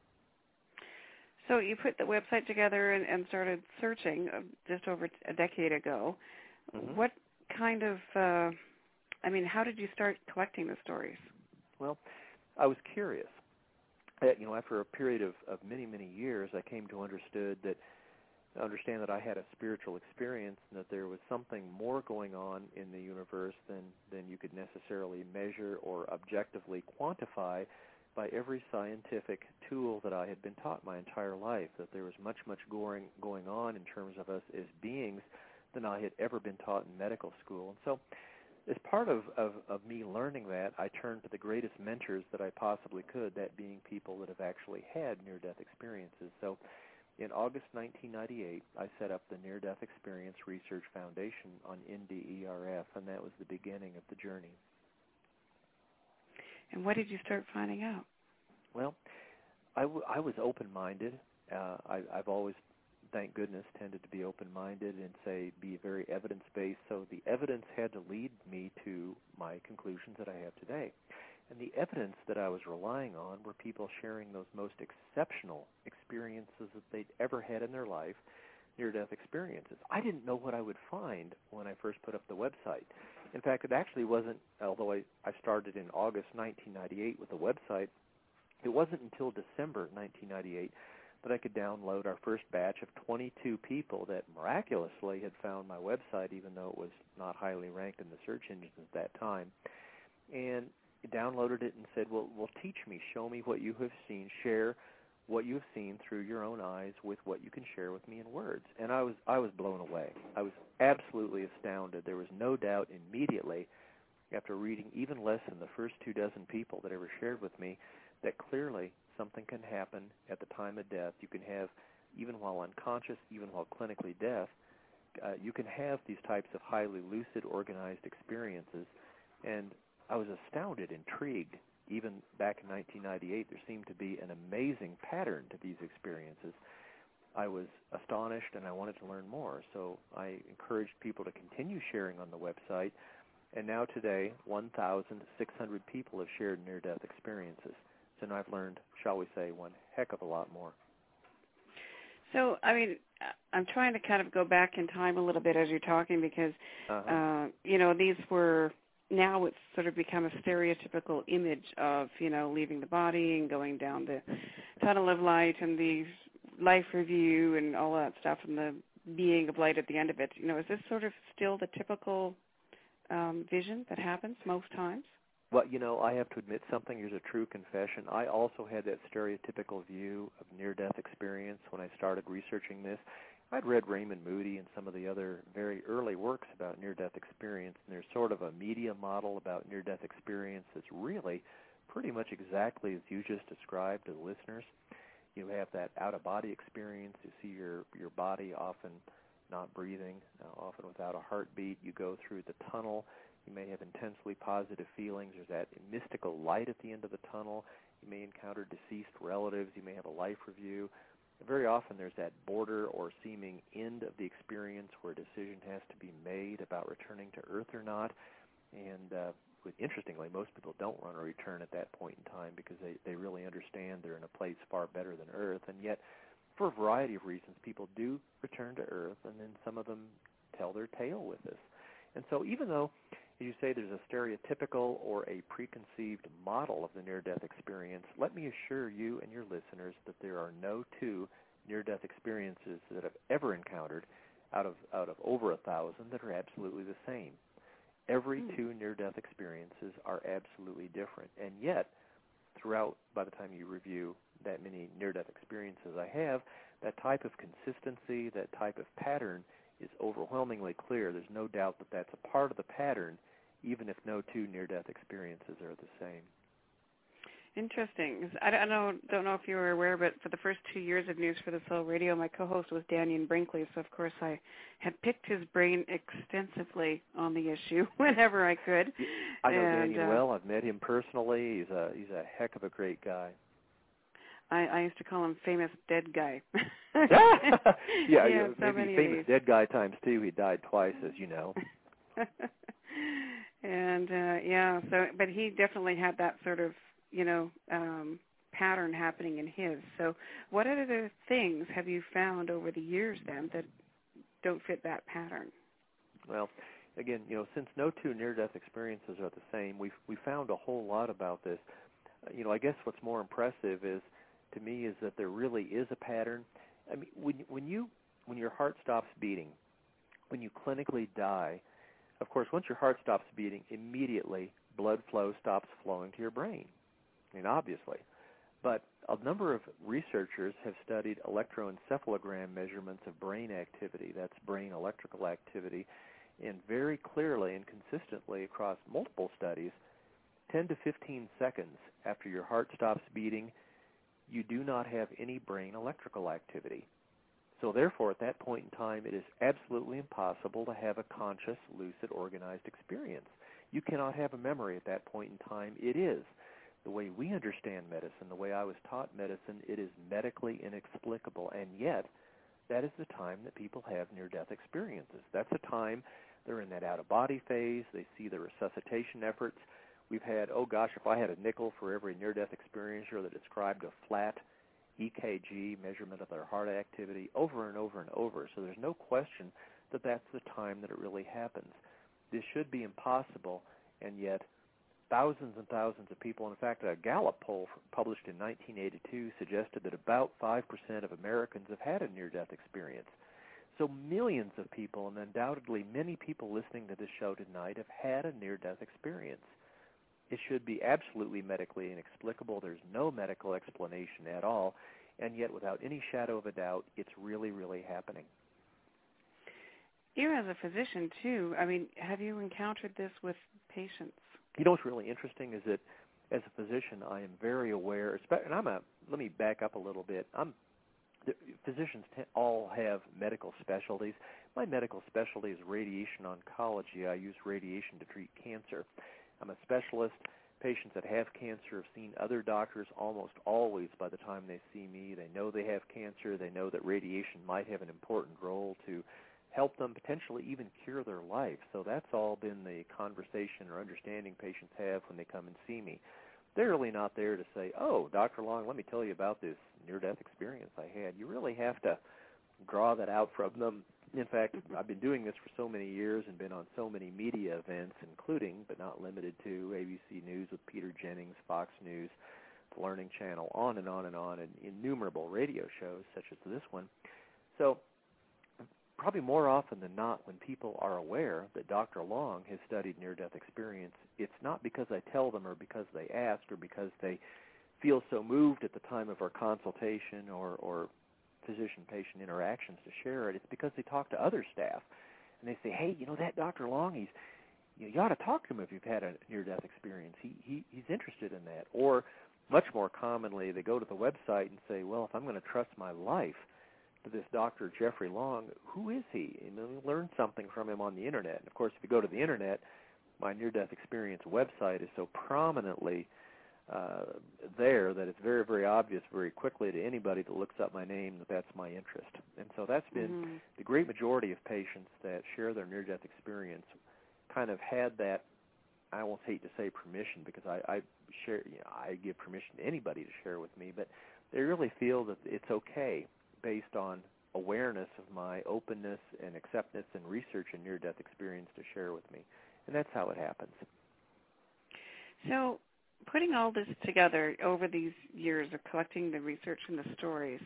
So you put the website together and started searching just over a decade ago. Mm-hmm. What kind of, how did you start collecting the stories? Well, I was curious. After a period of many, many years, I came to understand that I had a spiritual experience and that there was something more going on in the universe than you could necessarily measure or objectively quantify by every scientific tool that I had been taught my entire life, that there was much going on in terms of us as beings than I had ever been taught in medical school. And so as part of me learning that, I turned to the greatest mentors that I possibly could, that being people that have actually had near-death experiences. So in August 1998, I set up the Near-Death Experience Research Foundation on NDERF, and that was the beginning of the journey. And what did you start finding out? Well, I was open-minded. I've always, thank goodness, tended to be open-minded and be very evidence-based. So the evidence had to lead me to my conclusions that I have today. And the evidence that I was relying on were people sharing those most exceptional experiences that they'd ever had in their life, near-death experiences. I didn't know what I would find when I first put up the website. In fact, it actually wasn't, although I started in August 1998 with the website, it wasn't until December 1998 that I could download our first batch of 22 people that miraculously had found my website, even though it was not highly ranked in the search engines at that time. And downloaded it and said, well, teach me, show me what you have seen, share what you have seen through your own eyes with what you can share with me in words. And I was blown away. I was absolutely astounded. There was no doubt immediately, after reading even less than the first 24 people that ever shared with me, that clearly something can happen at the time of death. You can have, even while unconscious, even while clinically deaf, you can have these types of highly lucid, organized experiences. And I was astounded, intrigued. Even back in 1998, there seemed to be an amazing pattern to these experiences. I was astonished, and I wanted to learn more. So I encouraged people to continue sharing on the website. And now today, 1,600 people have shared near-death experiences. So now I've learned, shall we say, one heck of a lot more. So, I mean, I'm trying to kind of go back in time a little bit as you're talking because, these were, now it's sort of become a stereotypical image of, leaving the body and going down the tunnel of light and the life review and all that stuff and the being of light at the end of it. Is this sort of still the typical vision that happens most times? Well, I have to admit something. Here's a true confession. I also had that stereotypical view of near-death experience when I started researching this. I'd read Raymond Moody and some of the other very early works about near-death experience, and there's sort of a media model about near-death experience that's really pretty much exactly as you just described to the listeners. You have that out-of-body experience. You see your body often not breathing, often without a heartbeat. You go through the tunnel. You may have intensely positive feelings. There's that mystical light at the end of the tunnel. You may encounter deceased relatives. You may have a life review. And very often there's that border or seeming end of the experience where a decision has to be made about returning to Earth or not. And interestingly, most people don't want to return at that point in time because they really understand they're in a place far better than Earth. And yet, for a variety of reasons, people do return to Earth, and then some of them tell their tale with us. And so even though, as you say, there's a stereotypical or a preconceived model of the near-death experience, let me assure you and your listeners that there are no two near-death experiences that I've ever encountered out of over 1,000 that are absolutely the same. Every two near-death experiences are absolutely different. And yet, throughout, by the time you review that many near-death experiences I have, that type of consistency, that type of pattern is overwhelmingly clear. There's no doubt that that's a part of the pattern, even if no two near-death experiences are the same. Interesting. I don't know if you were aware, but for the first 2 years of News for the Soul Radio, my co-host was Daniel Brinkley, so of course I had picked his brain extensively on the issue whenever I could. I know Daniel well. I've met him personally. He's a heck of a great guy. I used to call him famous dead guy. Yeah, so maybe famous dead guy times two. He died twice, as you know. And but he definitely had that sort of pattern happening in his. So what other things have you found over the years then that don't fit that pattern? Well, again, since no two near-death experiences are the same, we found a whole lot about this. I guess what's more impressive to me is that there really is a pattern. I mean, when your heart stops beating, when you clinically die, of course, once your heart stops beating, immediately blood flow stops flowing to your brain. I mean, obviously. But a number of researchers have studied electroencephalogram measurements of brain activity, that's brain electrical activity, and very clearly and consistently across multiple studies, 10 to 15 seconds after your heart stops beating, you do not have any brain electrical activity. So therefore, at that point in time, it is absolutely impossible to have a conscious, lucid, organized experience. You cannot have a memory at that point in time. It is. The way we understand medicine, the way I was taught medicine, it is medically inexplicable, and yet that is the time that people have near-death experiences. That's the time they're in that out-of-body phase. They see the resuscitation efforts. We've had, if I had a nickel for every near-death experiencer that described a flat EKG measurement of their heart activity over and over and over. So there's no question that that's the time that it really happens. This should be impossible, and yet thousands and thousands of people, in fact, a Gallup poll published in 1982 suggested that about 5% of Americans have had a near-death experience. So millions of people, and undoubtedly many people listening to this show tonight, have had a near-death experience. It should be absolutely medically inexplicable. There's no medical explanation at all, and yet without any shadow of a doubt, it's really, really happening. You as a physician, too, I mean, have you encountered this with patients? You know what's really interesting is that as a physician, I am very aware, and let me back up a little bit. Physicians all have medical specialties. My medical specialty is radiation oncology. I use radiation to treat cancer. I'm a specialist. Patients that have cancer have seen other doctors almost always by the time they see me. They know they have cancer. They know that radiation might have an important role to help them potentially even cure their life. So that's all been the conversation or understanding patients have when they come and see me. They're really not there to say, oh, Dr. Long, let me tell you about this near-death experience I had. You really have to draw that out from them. In fact, I've been doing this for so many years and been on so many media events, including, but not limited to, ABC News with Peter Jennings, Fox News, the Learning Channel, on and on and on, and innumerable radio shows such as this one. So probably more often than not, when people are aware that Dr. Long has studied near-death experience, it's not because I tell them or because they ask or because they feel so moved at the time of our consultation or physician-patient interactions to share it. It's because they talk to other staff, and they say, hey, you know, that Dr. Long, you ought to talk to him if you've had a near-death experience. He's interested in that. Or much more commonly, they go to the website and say, well, if I'm going to trust my life to this Dr. Jeffrey Long, who is he? And then we learn something from him on the Internet. And, of course, if you go to the Internet, my near-death experience website is so prominently there that it's very, very obvious very quickly to anybody that looks up my name that that's my interest. And so that's been the great majority of patients that share their near-death experience kind of had that, I won't hate to say permission because I share, I give permission to anybody to share with me, but they really feel that it's okay based on awareness of my openness and acceptance and research and near-death experience to share with me. And that's how it happens. So putting all this together over these years of collecting the research and the stories,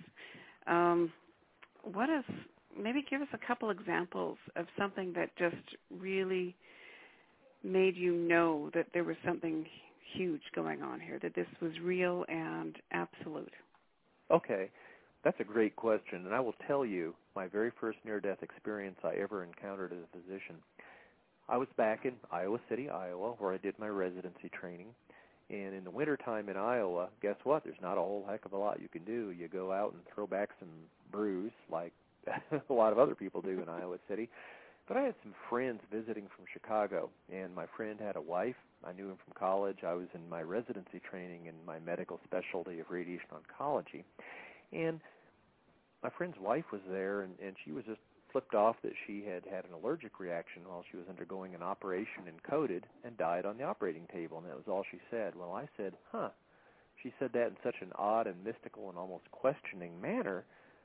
maybe give us a couple examples of something that just really made you know that there was something huge going on here, that this was real and absolute. Okay. That's a great question, and I will tell you my very first near-death experience I ever encountered as a physician. I was back in Iowa City, Iowa, where I did my residency training. And in the wintertime in Iowa, guess what? There's not a whole heck of a lot you can do. You go out and throw back some brews like a lot of other people do in Iowa City. But I had some friends visiting from Chicago, and my friend had a wife. I knew him from college. I was in my residency training in my medical specialty of radiation oncology. And my friend's wife was there, and she was just flipped off that she had had an allergic reaction while she was undergoing an operation and coded and died on the operating table, and that was all she said. Well, I said, She said that in such an odd and mystical and almost questioning manner,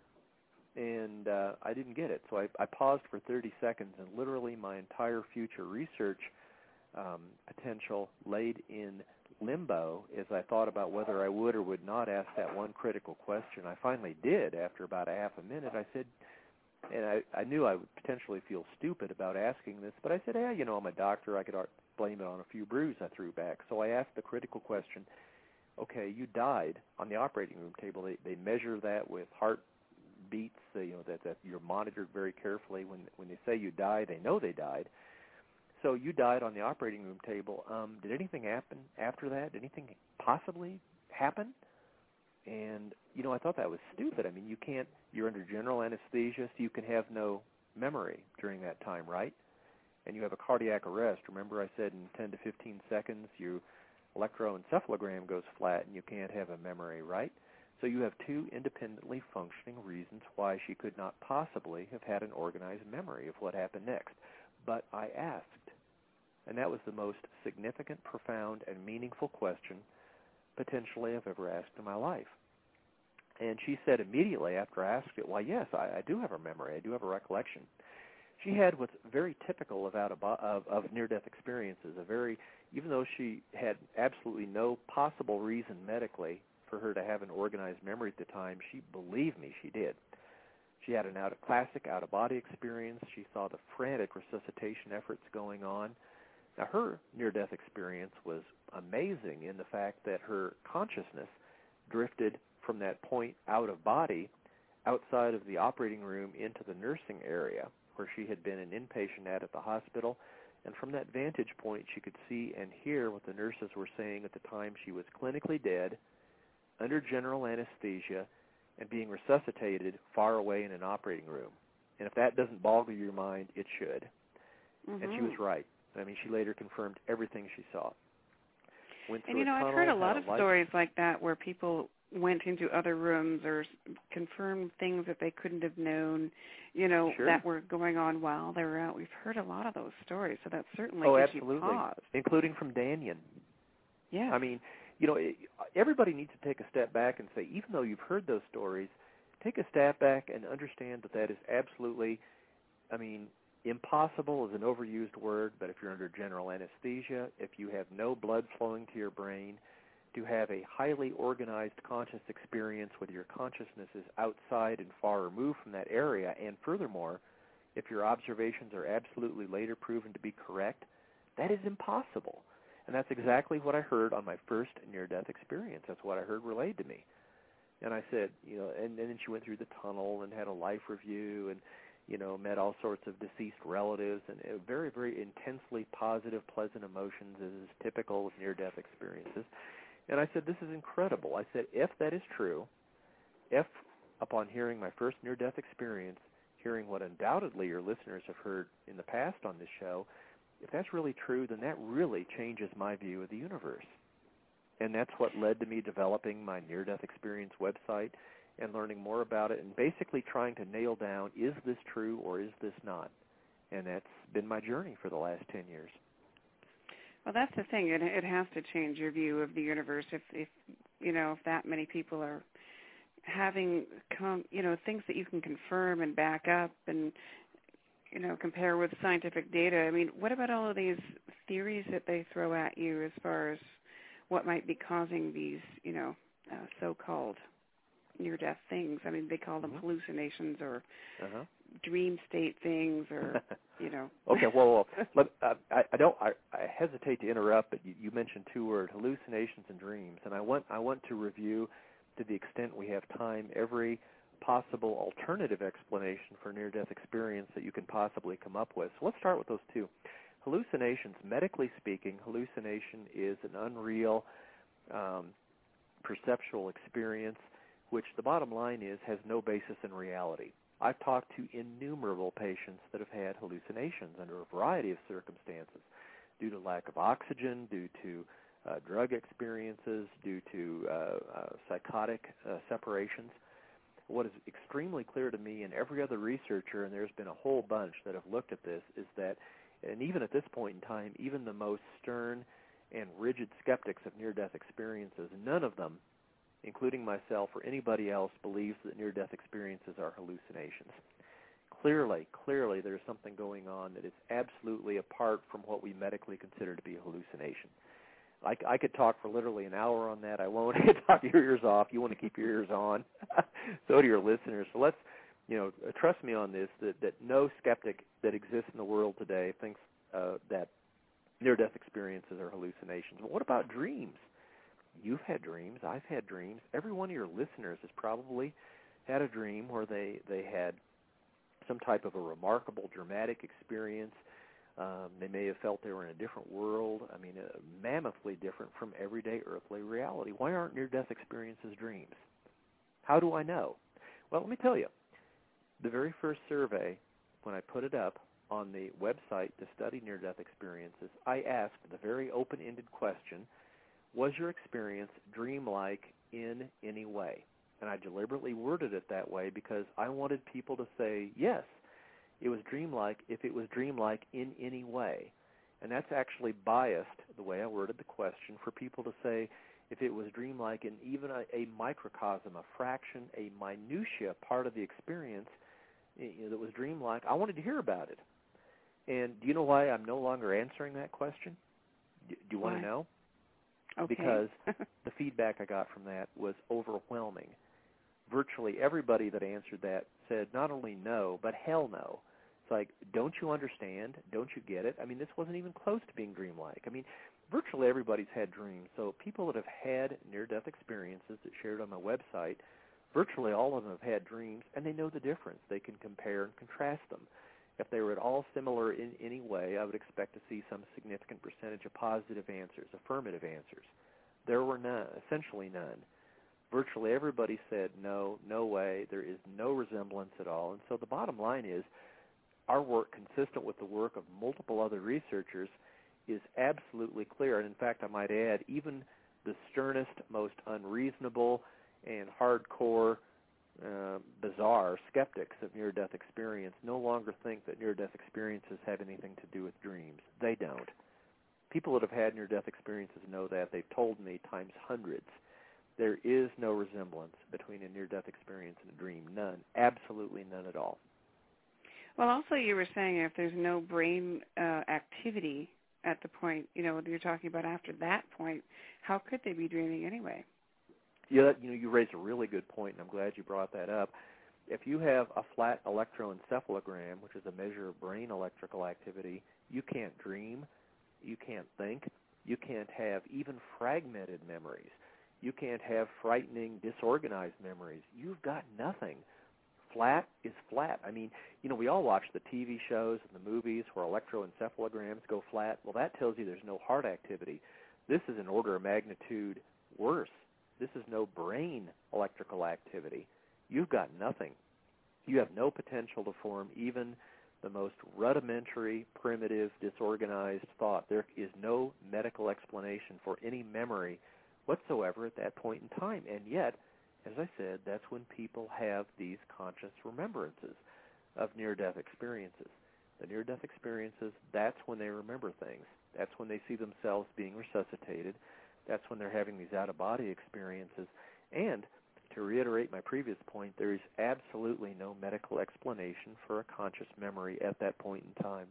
and I didn't get it. So I paused for 30 seconds, and literally my entire future research potential laid in limbo as I thought about whether I would or would not ask that one critical question. I finally did after about a half a minute. I said, and I knew I would potentially feel stupid about asking this, but I said, hey, I'm a doctor. I could blame it on a few brews I threw back. So I asked the critical question, okay, you died on the operating room table. They measure that with heart beats, that you're monitored very carefully. When they say you died, they know they died. So you died on the operating room table. Did anything happen after that? Did anything possibly happen? And, I thought that was stupid. I mean, you're under general anesthesia, so you can have no memory during that time, right? And you have a cardiac arrest. Remember I said in 10 to 15 seconds your electroencephalogram goes flat and you can't have a memory, right? So you have two independently functioning reasons why she could not possibly have had an organized memory of what happened next. But I asked, and that was the most significant, profound, and meaningful question potentially I've ever asked in my life. And she said immediately after I asked it, well, yes, I do have a memory. I do have a recollection. She had what's very typical of near-death experiences, even though she had absolutely no possible reason medically for her to have an organized memory at the time, she believed me she did. She had a classic out-of-body experience. She saw the frantic resuscitation efforts going on. Now, her near-death experience was amazing in the fact that her consciousness drifted from that point out of body outside of the operating room into the nursing area where she had been an inpatient at the hospital, And from that vantage point, she could see and hear what the nurses were saying at the time she was clinically dead, under general anesthesia, and being resuscitated far away in an operating room. And if that doesn't boggle your mind, it should. Mm-hmm. And she was right. I mean, she later confirmed everything she saw. And, I've heard a lot of stories like that where people went into other rooms or confirmed things that they couldn't have known, Sure. that were going on while they were out. We've heard a lot of those stories, so that certainly gives absolutely. you pause. Including from Danyan. Yeah. I mean, everybody needs to take a step back and say, even though you've heard those stories, take a step back and understand that is absolutely, impossible is an overused word, but if you're under general anesthesia, if you have no blood flowing to your brain, to have a highly organized conscious experience where your consciousness is outside and far removed from that area, and furthermore, if your observations are absolutely later proven to be correct, that is impossible. And that's exactly what I heard on my first near-death experience. That's what I heard relayed to me. And I said, and then she went through the tunnel and had a life review and, met all sorts of deceased relatives and very, very intensely positive, pleasant emotions, as is typical with near-death experiences. And I said, this is incredible. I said, if that is true, if upon hearing my first near-death experience, hearing what undoubtedly your listeners have heard in the past on this show, if that's really true, then that really changes my view of the universe. And that's what led to me developing my near-death experience website and learning more about it and basically trying to nail down, is this true or is this not? And that's been my journey for the last 10 years. Well, that's the thing. It has to change your view of the universe if that many people are having things that you can confirm and back up and compare with scientific data. I mean, what about all of these theories that they throw at you as far as what might be causing these, so-called near-death things? I mean, they call them hallucinations or dream state things, or Okay, well, I hesitate to interrupt, but you mentioned two words: hallucinations and dreams, and I want to review, to the extent we have time, every possible alternative explanation for near-death experience that you can possibly come up with. So let's start with those two. Hallucinations, medically speaking, hallucination is an unreal perceptual experience, which the bottom line is has no basis in reality. I've talked to innumerable patients that have had hallucinations under a variety of circumstances, due to lack of oxygen, due to drug experiences, due to psychotic separations. What is extremely clear to me and every other researcher, and there's been a whole bunch that have looked at this, is that, and even at this point in time, even the most stern and rigid skeptics of near-death experiences, none of them, including myself or anybody else, believes that near-death experiences are hallucinations. Clearly, there's something going on that is absolutely apart from what we medically consider to be a hallucination. I could talk for literally an hour on that. I won't. I could talk your ears off. You want to keep your ears on. So do your listeners. So let's, trust me on this, that no skeptic that exists in the world today thinks that near-death experiences are hallucinations. But what about dreams? You've had dreams. I've had dreams. Every one of your listeners has probably had a dream where they had some type of a remarkable, dramatic experience. They may have felt they were in a different world. I mean, mammothly different from everyday earthly reality. Why aren't near-death experiences dreams? How do I know? Well, let me tell you. The very first survey, when I put it up on the website to study near-death experiences, I asked the very open-ended question, was your experience dreamlike in any way? And I deliberately worded it that way because I wanted people to say, yes, it was dreamlike if it was dreamlike in any way. And that's actually biased, the way I worded the question, for people to say if it was dreamlike in even a microcosm, a fraction, a minutia part of the experience that was dreamlike. I wanted to hear about it. And do you know why I'm no longer answering that question? Do you want to know? Okay. Because the feedback I got from that was overwhelming. Virtually everybody that answered that said not only no, but hell no. It's like, don't you understand? Don't you get it? I mean, this wasn't even close to being dreamlike. I mean, virtually everybody's had dreams. So people that have had near-death experiences that shared on my website, virtually all of them have had dreams, and they know the difference. They can compare and contrast them. If they were at all similar in any way, I would expect to see some significant percentage of positive answers, affirmative answers. There were none, essentially none. Virtually everybody said no, no way, there is no resemblance at all. And so the bottom line is our work, consistent with the work of multiple other researchers, is absolutely clear. And in fact, I might add, even the sternest, most unreasonable and hardcore, bizarre skeptics of near-death experience no longer think that near-death experiences have anything to do with dreams. They don't. People that have had near-death experiences know that. They've told me times hundreds. There is no resemblance between a near-death experience and a dream. None. Absolutely none at all. Well, also you were saying if there's no brain activity at the point, you're talking about after that point, how could they be dreaming anyway? Yeah, you raised a really good point, and I'm glad you brought that up. If you have a flat electroencephalogram, which is a measure of brain electrical activity, you can't dream, you can't think, you can't have even fragmented memories. You can't have frightening, disorganized memories. You've got nothing. Flat is flat. I mean, we all watch the TV shows and the movies where electroencephalograms go flat. Well, that tells you there's no heart activity. This is an order of magnitude worse. This is no brain electrical activity. You've got nothing. You have no potential to form even the most rudimentary, primitive, disorganized thought. There is no medical explanation for any memory whatsoever at that point in time. And yet, as I said, that's when people have these conscious remembrances of near-death experiences. The near-death experiences, that's when they remember things. That's when they see themselves being resuscitated. That's when they're having these out-of-body experiences. And to reiterate my previous point, there is absolutely no medical explanation for a conscious memory at that point in time.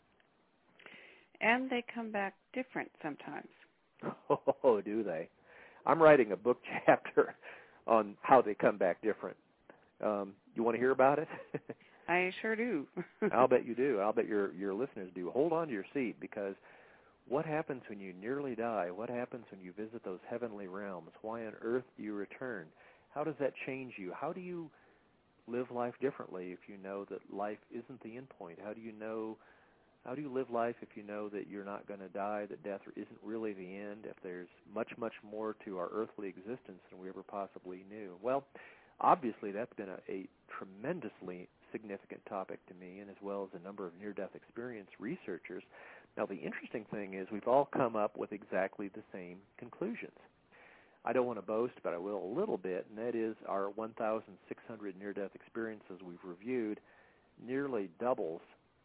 And they come back different sometimes. Oh, do they? I'm writing a book chapter on how they come back different. You want to hear about it? I sure do. I'll bet you do. I'll bet your listeners do. Hold on to your seat, because what happens when you nearly die? What happens when you visit those heavenly realms? Why on earth do you return? How does that change you? How do you live life differently if you know that life isn't the end point? How do you live life if you know that you're not going to die, that death isn't really the end, if there's much, much more to our earthly existence than we ever possibly knew? Well, obviously that's been a tremendously significant topic to me, and as well as a number of near-death experience researchers. Now, the interesting thing is we've all come up with exactly the same conclusions. I don't want to boast, but I will a little bit, and that is our 1,600 near-death experiences we've reviewed nearly doubles,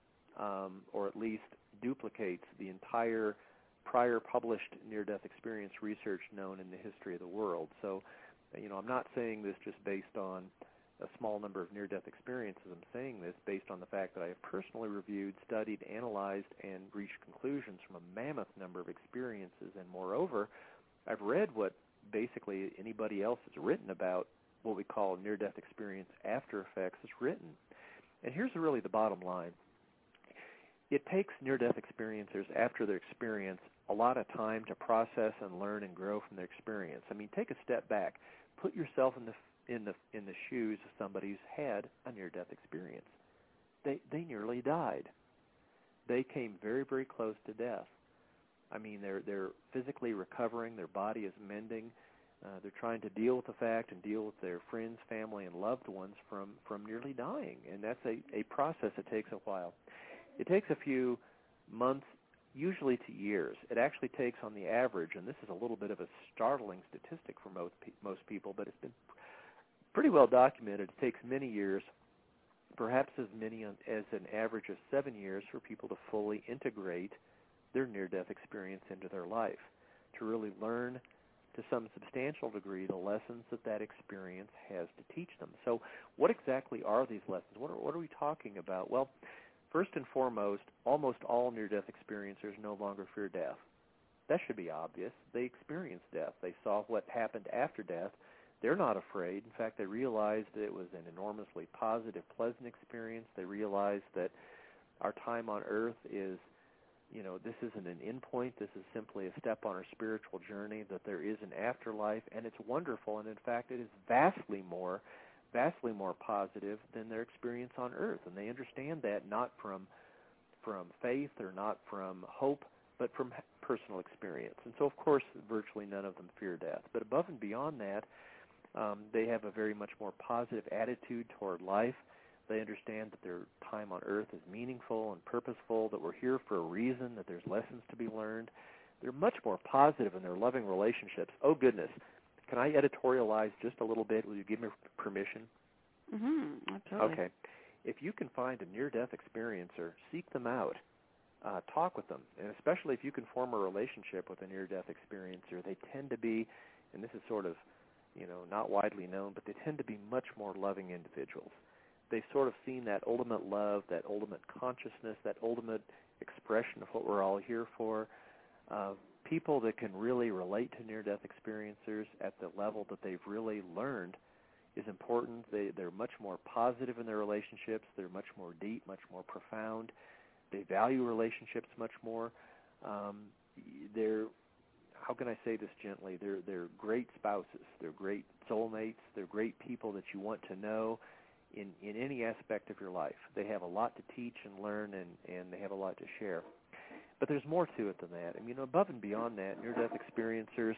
or at least duplicates, the entire prior published near-death experience research known in the history of the world. So, I'm not saying this just based on a small number of near-death experiences. I'm saying this based on the fact that I have personally reviewed, studied, analyzed, and reached conclusions from a mammoth number of experiences. And moreover, I've read what basically anybody else has written about what we call near-death experience after effects is written. And here's really the bottom line. It takes near-death experiencers after their experience a lot of time to process and learn and grow from their experience. I mean, take a step back. Put yourself in the shoes of somebody who's had a near-death experience. They nearly died. They came very, very close to death. I mean, they're physically recovering. Their body is mending. They're trying to deal with the fact and deal with their friends, family, and loved ones from nearly dying. And that's a process that takes a while. It takes a few months, usually to years. It actually takes, on the average, and this is a little bit of a startling statistic for most people, but it's been pretty well documented. It takes many years, perhaps as many as an average of 7 years, for people to fully integrate their near-death experience into their life, to really learn to some substantial degree the lessons that experience has to teach them. So what exactly are these lessons? What are we talking about? Well, first and foremost, almost all near-death experiencers no longer fear death. That should be obvious. They experienced death. They saw what happened after death. They're not afraid. In fact, they realized that it was an enormously positive, pleasant experience. They realized that our time on earth is, this isn't an end point. This is simply a step on our spiritual journey, that there is an afterlife, and it's wonderful. And in fact, it is vastly more vastly more positive than their experience on Earth, and they understand that not from faith or not from hope, but from personal experience. And so, of course, virtually none of them fear death. But above and beyond that, they have a very much more positive attitude toward life. They understand that their time on Earth is meaningful and purposeful, that we're here for a reason, that there's lessons to be learned. They're much more positive in their loving relationships. Oh, goodness. Can I editorialize just a little bit? Will you give me permission? Mm-hmm. Absolutely. Okay. If you can find a near-death experiencer, seek them out. Talk with them. And especially if you can form a relationship with a near-death experiencer, they tend to be, and this is sort of, not widely known, but they tend to be much more loving individuals. They've sort of seen that ultimate love, that ultimate consciousness, that ultimate expression of what we're all here for. People that can really relate to near-death experiencers at the level that they've really learned is important. They're much more positive in their relationships. They're much more deep, much more profound. They value relationships much more. They're, how can I say this gently? They're great spouses. They're great soulmates. They're great people that you want to know in any aspect of your life. They have a lot to teach and learn, and they have a lot to share. But there's more to it than that. I mean, above and beyond that, near-death experiencers,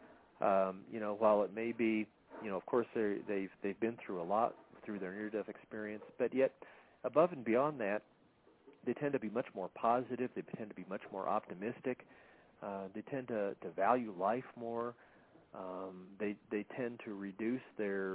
while it may be, of course they've been through a lot through their near-death experience, but yet above and beyond that, they tend to be much more positive. They tend to be much more optimistic. They tend to value life more. They tend to reduce their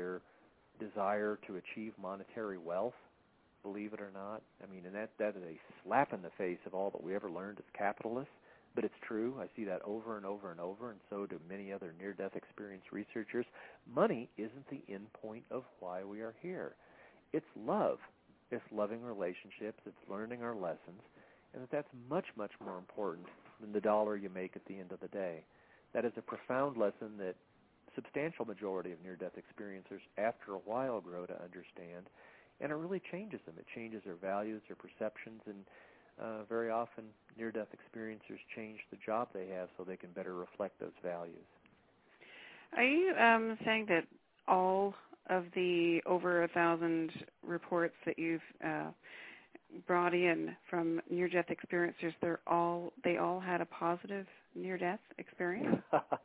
desire to achieve monetary wealth, believe it or not. I mean, and that is a slap in the face of all that we ever learned as capitalists. But it's true. I see that over and over and over, and so do many other near-death experience researchers. Money isn't the end point of why we are here. It's love. It's loving relationships. It's learning our lessons, and that's much, much more important than the dollar you make at the end of the day. That is a profound lesson that substantial majority of near-death experiencers after a while grow to understand, and it really changes them. It changes their values, their perceptions, and very often near-death experiencers change the job they have so they can better reflect those values. Are you saying that all of the over 1,000 reports that you've brought in from near-death experiencers, they all had a positive near-death experience?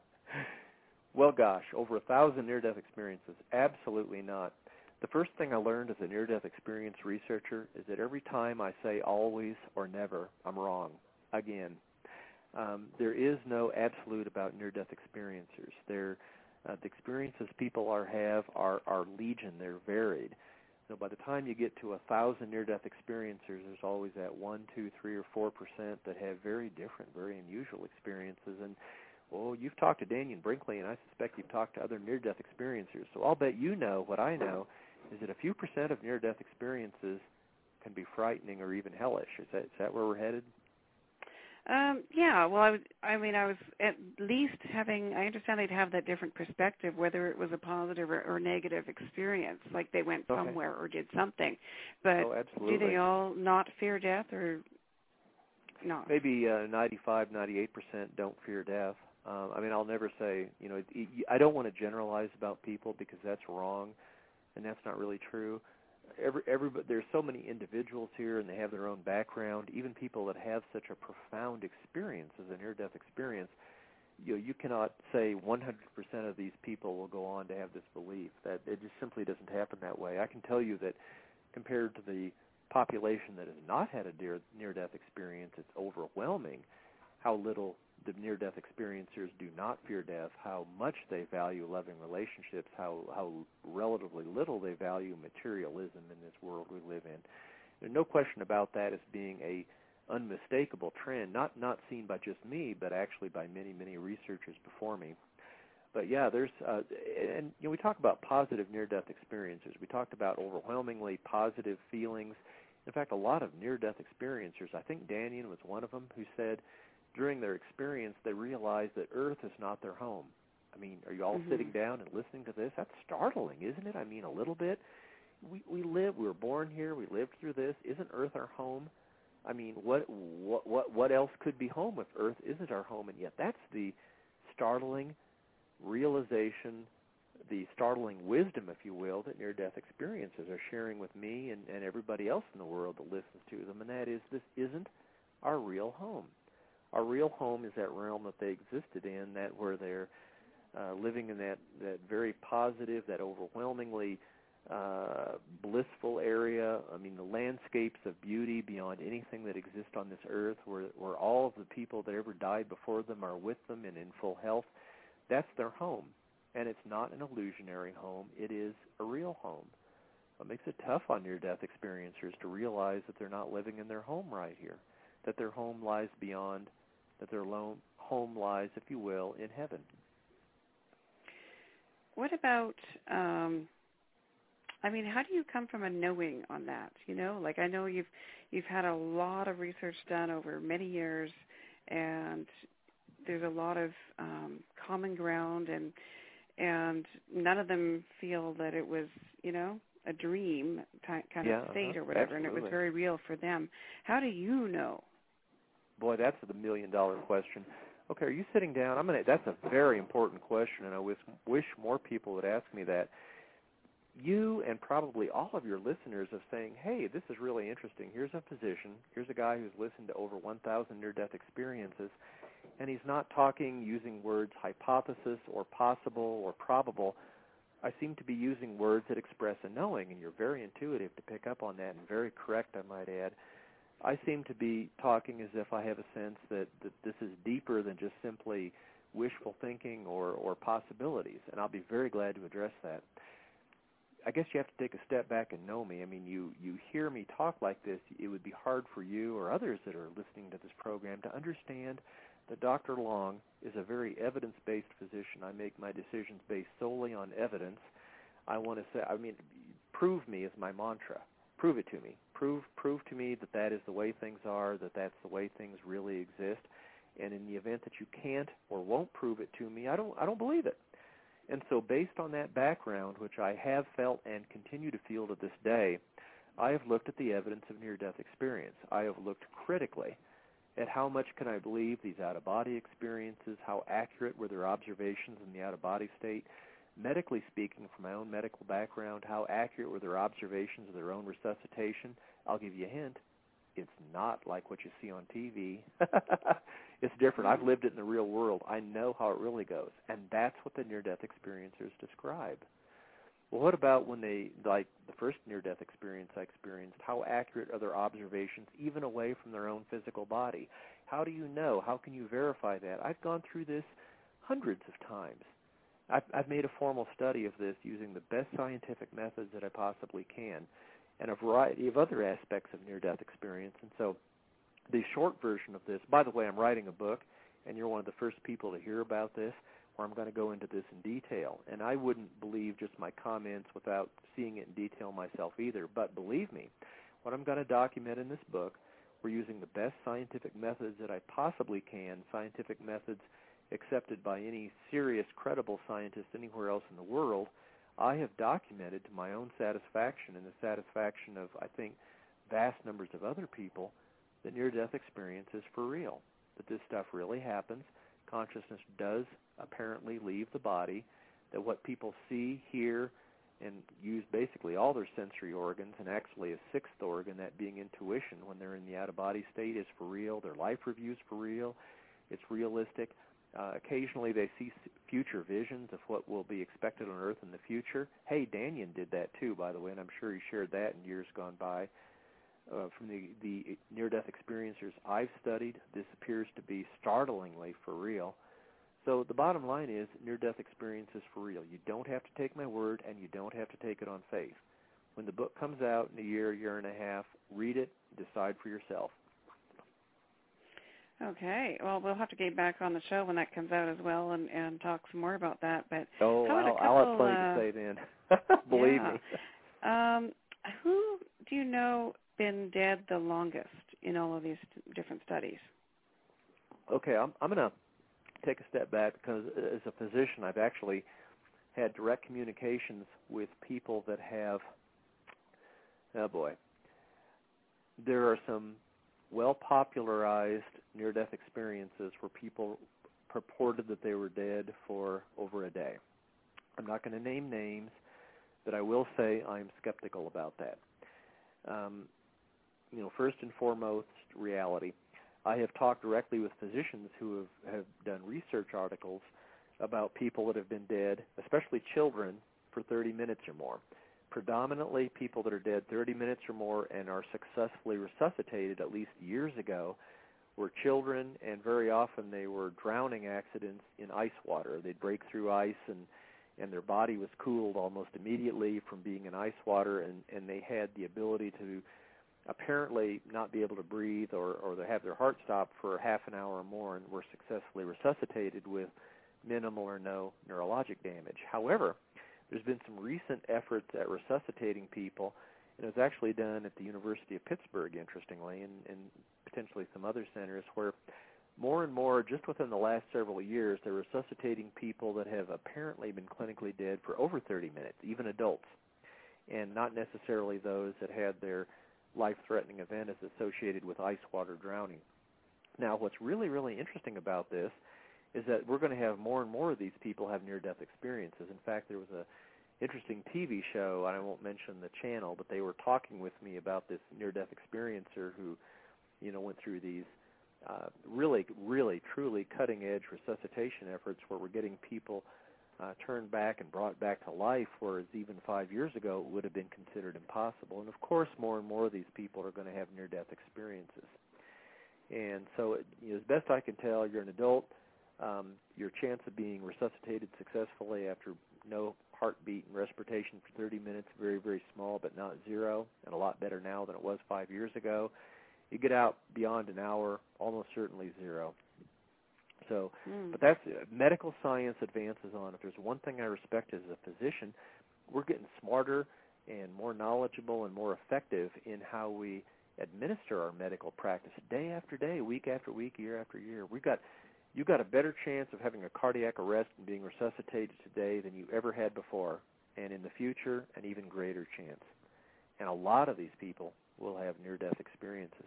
Well, gosh, over 1,000 near-death experiences? Absolutely not. The first thing I learned as a near-death experience researcher is that every time I say always or never, I'm wrong. Again, there is no absolute about near-death experiencers. The experiences people have are legion. They're varied. So by the time you get to 1,000 near-death experiencers, there's always that 1, 2, 3, or 4% that have very different, very unusual experiences. And you've talked to Dannion Brinkley, and I suspect you've talked to other near-death experiencers. So I'll bet you know what I know is that a few percent of near-death experiences can be frightening or even hellish. Is that where we're headed? Yeah. Well, I was at least I understand they'd have that different perspective, whether it was a positive or negative experience, like they went somewhere or did something. But do they all not fear death or not? Maybe 95, 98% don't fear death. I'll never say, I don't want to generalize about people because that's wrong, and that's not really true. There's so many individuals here, and they have their own background. Even people that have such a profound experience as a near-death experience, you cannot say 100% of these people will go on to have this belief. That it just simply doesn't happen that way. I can tell you that compared to the population that has not had a near-death experience, it's overwhelming how little the near-death experiencers do not fear death, how much they value loving relationships, how relatively little they value materialism in this world we live in. There's no question about that as being a unmistakable trend, not seen by just me, but actually by many, many researchers before me. But yeah, we talk about positive near-death experiences. We talked about overwhelmingly positive feelings. In fact, a lot of near-death experiencers, I think Dannion was one of them, who said during their experience they realized that Earth is not their home. Are you all sitting down and listening to this? That's startling, isn't it? A little bit. We were born here, we lived through this. Isn't Earth our home? What else could be home if Earth isn't our home? And yet that's the startling realization the startling wisdom, if you will, that near-death experiences are sharing with me and everybody else in the world that listens to them, and that is this isn't our real home. Our real home is that realm that they existed in, that where they're living in that very positive, that overwhelmingly blissful area. I mean, the landscapes of beauty beyond anything that exists on this earth, where all of the people that ever died before them are with them and in full health. That's their home. And it's not an illusionary home. It is a real home. It makes it tough on near-death experiencers to realize that they're not living in their home right here, that their home lies beyond, that their home lies, if you will, in heaven. What about, how do you come from a knowing on that? I know you've had a lot of research done over many years, and there's a lot of common ground, and none of them feel that it was, a dream kind of state or whatever, absolutely. And it was very real for them. How do you know? Boy, that's the million-dollar question. Okay, are you sitting down? That's a very important question, and I wish more people would ask me that. You and probably all of your listeners are saying, hey, this is really interesting. Here's a physician. Here's a guy who's listened to over 1,000 near-death experiences, and he's not talking using words hypothesis or possible or probable. I seem to be using words that express a knowing, and you're very intuitive to pick up on that and very correct, I might add. I seem to be talking as if I have a sense that this is deeper than just simply wishful thinking or possibilities, and I'll be very glad to address that. I guess you have to take a step back and know me. I mean, you hear me talk like this, it would be hard for you or others that are listening to this program to understand that Dr. Long is a very evidence-based physician. I make my decisions based solely on evidence. I want to say, prove me is my mantra. Prove it to me. Prove to me that is the way things are, that's the way things really exist. And in the event that you can't or won't prove it to me, I don't believe it. And so based on that background, which I have felt and continue to feel to this day, I have looked at the evidence of near-death experience. I have looked critically at how much can I believe these out-of-body experiences, how accurate were their observations in the out-of-body state, medically speaking, from my own medical background, how accurate were their observations of their own resuscitation. I'll give you a hint. It's not like what you see on TV. It's different. I've lived it in the real world. I know how it really goes, and that's what the near-death experiencers describe. Well, what about when they, like the first near-death experience I experienced, how accurate are their observations even away from their own physical body? How do you know? How can you verify that? I've gone through this hundreds of times. I've made a formal study of this using the best scientific methods that I possibly can and a variety of other aspects of near-death experience. And so the short version of this, by the way, I'm writing a book, and you're one of the first people to hear about this, where I'm going to go into this in detail. And I wouldn't believe just my comments without seeing it in detail myself either. But believe me, what I'm going to document in this book, we're using the best scientific methods that I possibly can, scientific methods accepted by any serious, credible scientist anywhere else in the world. I have documented to my own satisfaction and the satisfaction of, I think, vast numbers of other people, that near-death experience is for real, that this stuff really happens. Consciousness does apparently leave the body, that what people see, hear, and use basically all their sensory organs, and actually a sixth organ, that being intuition, when they're in the out-of-body state, is for real. Their life review's for real. It's realistic. Occasionally they see future visions of what will be expected on Earth in the future. Hey, Danyan did that too, by the way, and I'm sure he shared that in years gone by. From the near-death experiencers I've studied, this appears to be startlingly for real. So the bottom line is near-death experience is for real. You don't have to take my word, and you don't have to take it on faith. When the book comes out in a year and a half, read it, decide for yourself. Okay. Well, we'll have to get back on the show when that comes out as well and talk some more about that. But I'll have plenty to say then. Believe me. Who do you know been dead the longest in all of these different studies? Okay, I'm going to take a step back because as a physician, I've actually had direct communications with people that have, there are some well-popularized near-death experiences where people purported that they were dead for over a day. I'm not going to name names, but I will say I'm skeptical about that. First and foremost, reality. I have talked directly with physicians who have done research articles about people that have been dead, especially children, for 30 minutes or more. Predominantly people that are dead 30 minutes or more and are successfully resuscitated at least years ago were children, and very often they were drowning accidents in ice water. They'd break through ice and their body was cooled almost immediately from being in ice water, and they had the ability to apparently not be able to breathe or they have their heart stop for half an hour or more and were successfully resuscitated with minimal or no neurologic damage. However, there's been some recent efforts at resuscitating people, and it was actually done at the University of Pittsburgh, interestingly, and potentially some other centers, where more and more, just within the last several years, they're resuscitating people that have apparently been clinically dead for over 30 minutes, even adults, and not necessarily those that had their life-threatening event as associated with ice water drowning. Now, what's really, really interesting about this is that we're going to have more and more of these people have near-death experiences. In fact, there was an interesting TV show, and I won't mention the channel, but they were talking with me about this near-death experiencer who, went through these really, really, truly cutting-edge resuscitation efforts where we're getting people turned back and brought back to life, whereas even 5 years ago it would have been considered impossible. And, of course, more and more of these people are going to have near-death experiences. And so, as best I can tell, you're an adult. Your chance of being resuscitated successfully after no heartbeat and respiration for 30 minutes, very, very small, but not zero, and a lot better now than it was 5 years ago. You get out beyond an hour, almost certainly zero. So, but that's medical science advances on. If there's one thing I respect as a physician, we're getting smarter and more knowledgeable and more effective in how we administer our medical practice day after day, week after week, year after year. You've got a better chance of having a cardiac arrest and being resuscitated today than you ever had before, and in the future, an even greater chance. And a lot of these people will have near-death experiences.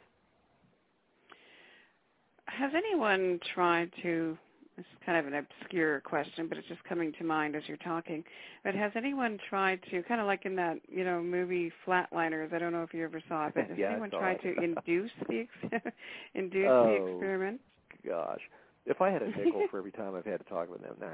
Has anyone tried to, this is kind of an obscure question, but it's just coming to mind as you're talking, but has anyone tried to, kind of like in that, movie Flatliners, I don't know if you ever saw it, but has anyone tried to induce the experiment? Gosh. If I had a nickel for every time I've had to talk with them,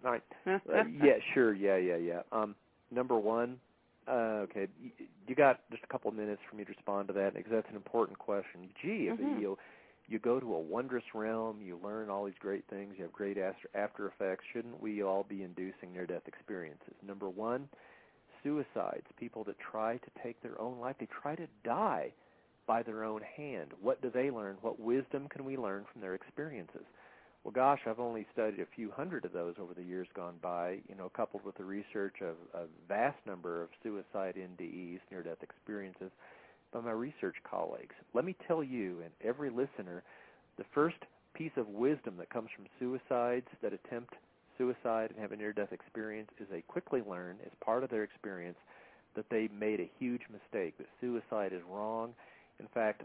yeah, sure, yeah. Number one, okay, you got just a couple of minutes for me to respond to that, because that's an important question. Gee, if you go to a wondrous realm, you learn all these great things, you have great after effects, shouldn't we all be inducing near-death experiences? Number one, suicides, people that try to take their own life, they try to die by their own hand. What do they learn? What wisdom can we learn from their experiences? Well, gosh, I've only studied a few hundred of those over the years gone by, coupled with the research of a vast number of suicide NDEs, near-death experiences, by my research colleagues. Let me tell you and every listener, the first piece of wisdom that comes from suicides that attempt suicide and have a near-death experience is they quickly learn, as part of their experience, that they made a huge mistake, that suicide is wrong. In fact,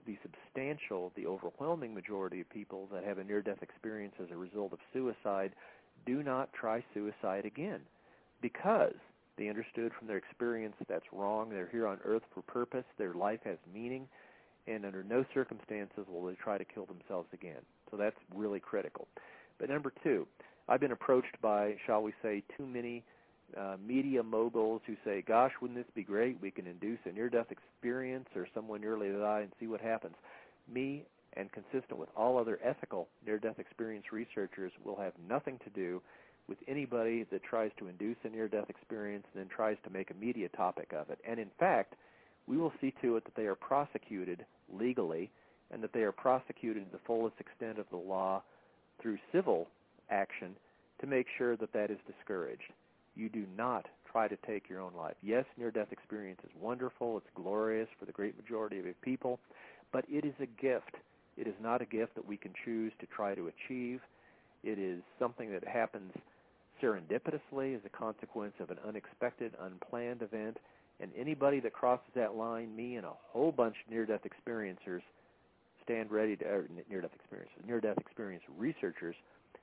the overwhelming majority of people that have a near-death experience as a result of suicide do not try suicide again, because they understood from their experience that's wrong. They're here on earth for purpose. Their life has meaning, and under no circumstances will they try to kill themselves again. So that's really critical. But number two, I've been approached by, shall we say, too many media moguls who say, gosh, wouldn't this be great? We can induce a near-death experience or someone nearly die and see what happens. Me, and consistent with all other ethical near-death experience researchers, will have nothing to do with anybody that tries to induce a near-death experience and then tries to make a media topic of it. And in fact, we will see to it that they are prosecuted legally and that they are prosecuted to the fullest extent of the law through civil action to make sure that that is discouraged. You do not try to take your own life. Yes, near-death experience is wonderful. It's glorious for the great majority of people, but it is a gift. It is not a gift that we can choose to try to achieve. It is something that happens serendipitously as a consequence of an unexpected, unplanned event, and anybody that crosses that line, me and a whole bunch of near-death experiencers stand ready to, near-death experience researchers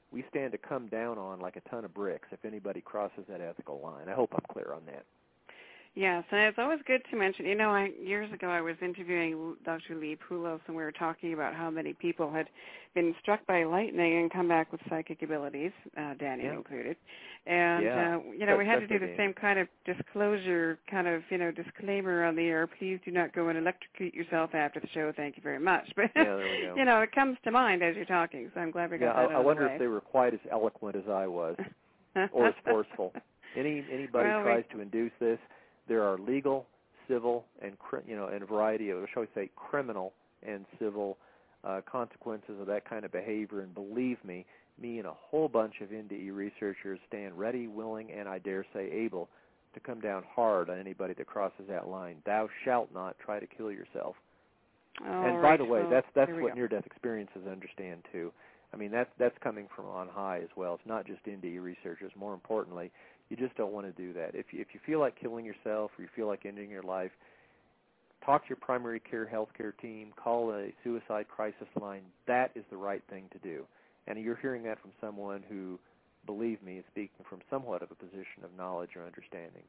we stand to come down on like a ton of bricks if anybody crosses that ethical line. I hope I'm clear on that. Yes, and it's always good to mention, years ago I was interviewing Dr. Lee Poulos, and we were talking about how many people had been struck by lightning and come back with psychic abilities, Daniel included. And, we had to do the same kind of disclosure, disclaimer on the air. Please do not go and electrocute yourself after the show. Thank you very much. But, there we go. It comes to mind as you're talking, so I'm glad we got that out of the way. I wonder if they were quite as eloquent as I was or as forceful. Anybody tries to induce this, there are legal, civil, and and a variety of, shall we say, criminal and civil consequences of that kind of behavior. And believe me and a whole bunch of NDE researchers stand ready, willing, and I dare say able to come down hard on anybody that crosses that line. Thou shalt not try to kill yourself. And by the way, that's what near-death experiences understand too. I mean, that's coming from on high as well. It's not just NDE researchers. More importantly, you just don't want to do that. If you feel like killing yourself or you feel like ending your life, talk to your primary care healthcare team. Call a suicide crisis line. That is the right thing to do. And you're hearing that from someone who, believe me, is speaking from somewhat of a position of knowledge or understanding.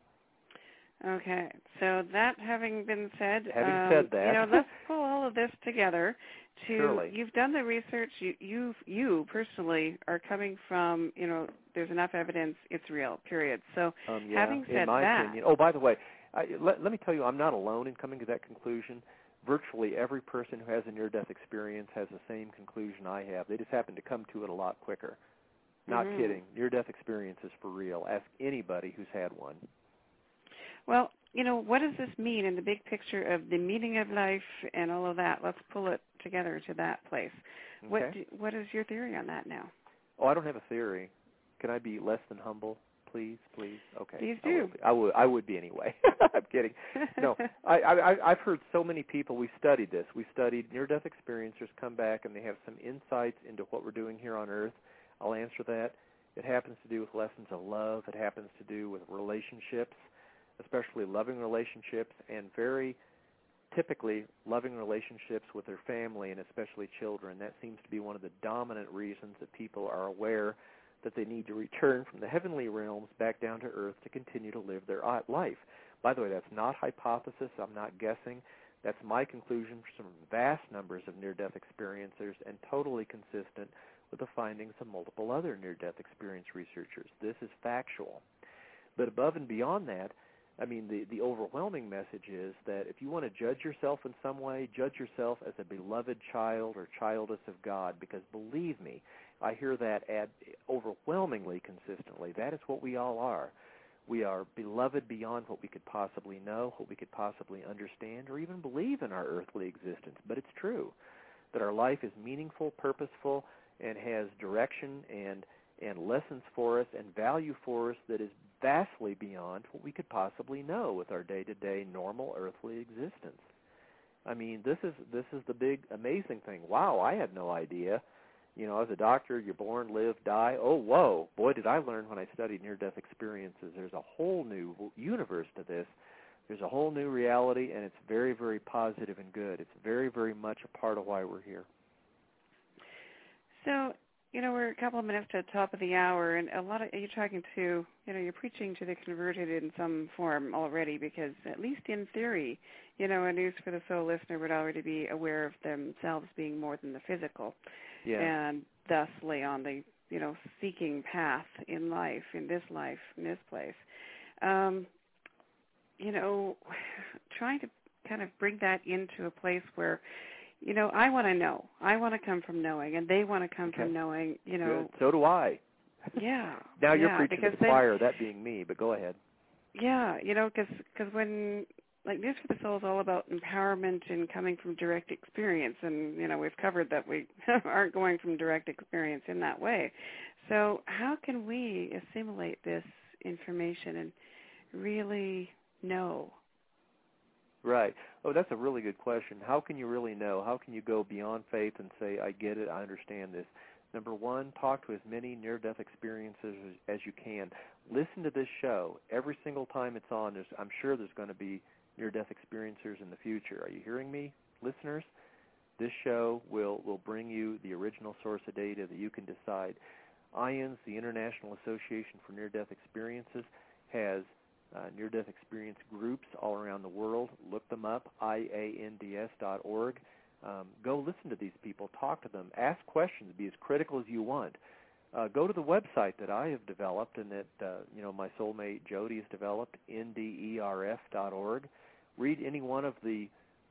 Okay, so that having been said, let's pull all of this together. Surely. You've done the research. You personally are coming from, there's enough evidence, it's real, period. So having said in my that. opinion, oh, by the way, let me tell you, I'm not alone in coming to that conclusion. Virtually every person who has a near-death experience has the same conclusion I have. They just happen to come to it a lot quicker. Not kidding. Near-death experience is for real. Ask anybody who's had one. Well, what does this mean in the big picture of the meaning of life and all of that? Let's pull it together to that place. Okay. What is your theory on that now? Oh, I don't have a theory. Can I be less than humble, please? Okay. Please do. I would be anyway. I'm kidding. No, I've heard so many people. We studied this. We studied near-death experiencers come back and they have some insights into what we're doing here on Earth. I'll answer that. It happens to do with lessons of love. It happens to do with relationships, especially loving relationships, and very typically loving relationships with their family and especially children. That seems to be one of the dominant reasons that people are aware that they need to return from the heavenly realms back down to earth to continue to live their life. By the way, that's not hypothesis. I'm not guessing. That's my conclusion for some vast numbers of near-death experiencers and totally consistent with the findings of multiple other near-death experience researchers. This is factual. But above and beyond that, I mean, the overwhelming message is that if you want to judge yourself in some way, judge yourself as a beloved child or childess of God, because believe me, I hear that overwhelmingly consistently. That is what we all are. We are beloved beyond what we could possibly know, what we could possibly understand, or even believe in our earthly existence. But it's true that our life is meaningful, purposeful, and has direction and lessons for us and value for us that is vastly beyond what we could possibly know with our day-to-day normal earthly existence. I mean, this is the big amazing thing. Wow, I had no idea. As a doctor, you're born, live, die. Oh, whoa, boy, did I learn when I studied near-death experiences. There's a whole new universe to this. There's a whole new reality, and it's very, very positive and good. It's very, very much a part of why we're here. So, we're a couple of minutes to the top of the hour, and you're talking to, you're preaching to the converted in some form already, because at least in theory, a News for the Soul listener would already be aware of themselves being more than the physical, and thusly on the, seeking path in life, in this place. Trying to kind of bring that into a place where, I want to know. I want to come from knowing, and they want to come from knowing, Good. So do I. Yeah. Now you're preaching to the choir, that being me, but go ahead. Yeah, because when, News for the Soul is all about empowerment and coming from direct experience, and, we've covered that we aren't going from direct experience in that way. So how can we assimilate this information and really know? Right. Oh, that's a really good question. How can you really know? How can you go beyond faith and say, I get it, I understand this? Number one, talk to as many near-death experiences as you can. Listen to this show. Every single time it's on, I'm sure there's going to be near-death experiencers in the future. Are you hearing me, listeners? This show will bring you the original source of data that you can decide. IANDS, the International Association for Near-Death Experiences, has near-death experience groups all around the world. Look them up, IANDS.org. Go listen to these people, talk to them, ask questions, be as critical as you want. Go to the website that I have developed and that my soulmate Jody has developed, nderf.org. Read any one of the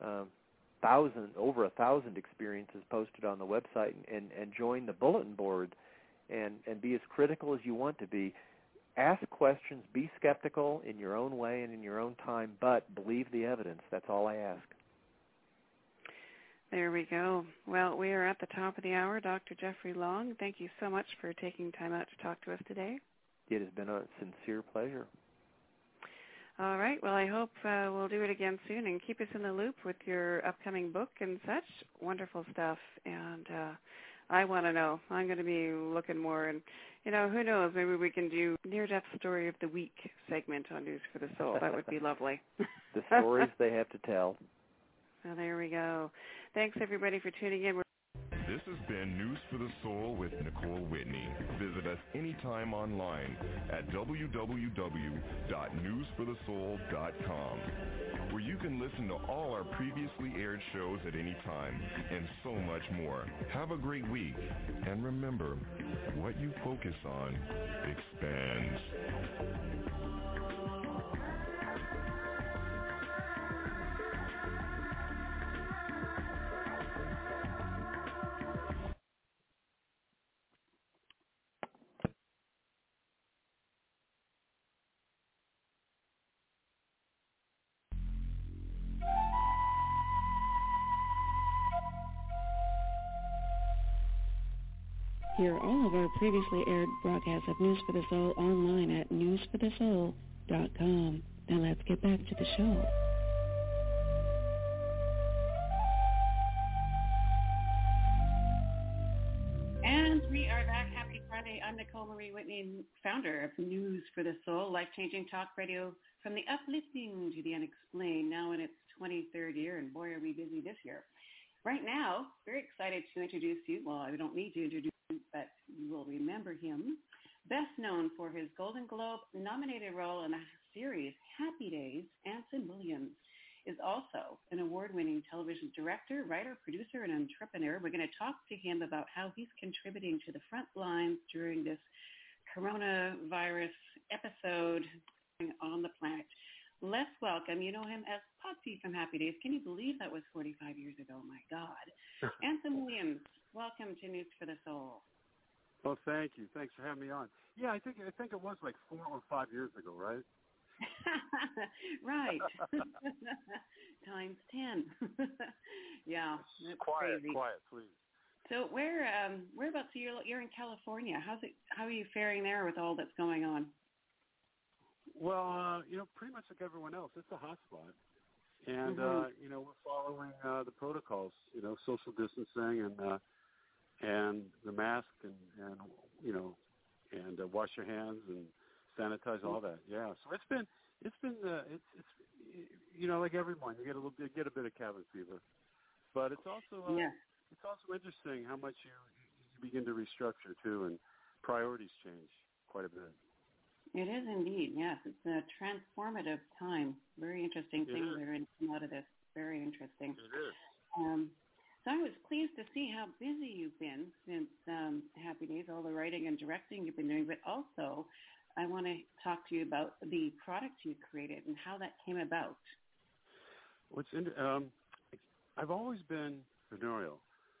over 1,000 experiences posted on the website and join the bulletin board and be as critical as you want to be. Ask questions, be skeptical in your own way and in your own time, but believe the evidence. That's all I ask. There we go. Well, we are at the top of the hour. Dr. Jeffrey Long, thank you so much for taking time out to talk to us today. It has been a sincere pleasure. All right. Well, I hope we'll do it again soon and keep us in the loop with your upcoming book and such. Wonderful stuff. And I want to know. I'm going to be looking more. And, who knows, maybe we can do Near-Death Story of the Week segment on News for the Soul. That would be lovely. The stories they have to tell. Well, there we go. Thanks, everybody, for tuning in. This has been News for the Soul with Nicole Whitney. Visit us anytime online at www.newsforthesoul.com, where you can listen to all our previously aired shows at any time and so much more. Have a great week, and remember, what you focus on expands. Hear all of our previously aired broadcasts of News for the Soul online at newsforthesoul.com. Now let's get back to the show. And we are back. Happy Friday. I'm Nicole Marie Whitney, founder of News for the Soul, life-changing talk radio from the uplifting to the unexplained, now in its 23rd year, and boy, are we busy this year. Right now, very excited to introduce you. Well, I don't need to introduce you, but you will remember him. Best known for his Golden Globe-nominated role in the series Happy Days, Anson Williams is also an award-winning television director, writer, producer, and entrepreneur. We're going to talk to him about how he's contributing to the front lines during this coronavirus episode on the planet. Let's welcome, you know him as Potsy from Happy Days. Can you believe that was 45 years ago? My God. Anson Williams, welcome to News for the Soul. Well, thank you. Thanks for having me on. Yeah, I think it was like 4 or 5 years ago, right? Right. Times 10. Yeah, that's quiet, crazy. Quiet, please. So whereabouts you're in California? How are you faring there with all that's going on? Well, pretty much like everyone else, it's a hot spot. And, we're following the protocols, social distancing and the mask and wash your hands and sanitize, all that. Yeah. So it's been like everyone, you get a bit of cabin fever. But it's also interesting how much you begin to restructure too, and priorities change quite a bit. It is indeed, yes. It's a transformative time. Very interesting things that are going to come out of this. Very interesting. It is. So I was pleased to see how busy you've been since Happy Days, all the writing and directing you've been doing, but also I want to talk to you about the product you created and how that came about. I've always been entrepreneurial,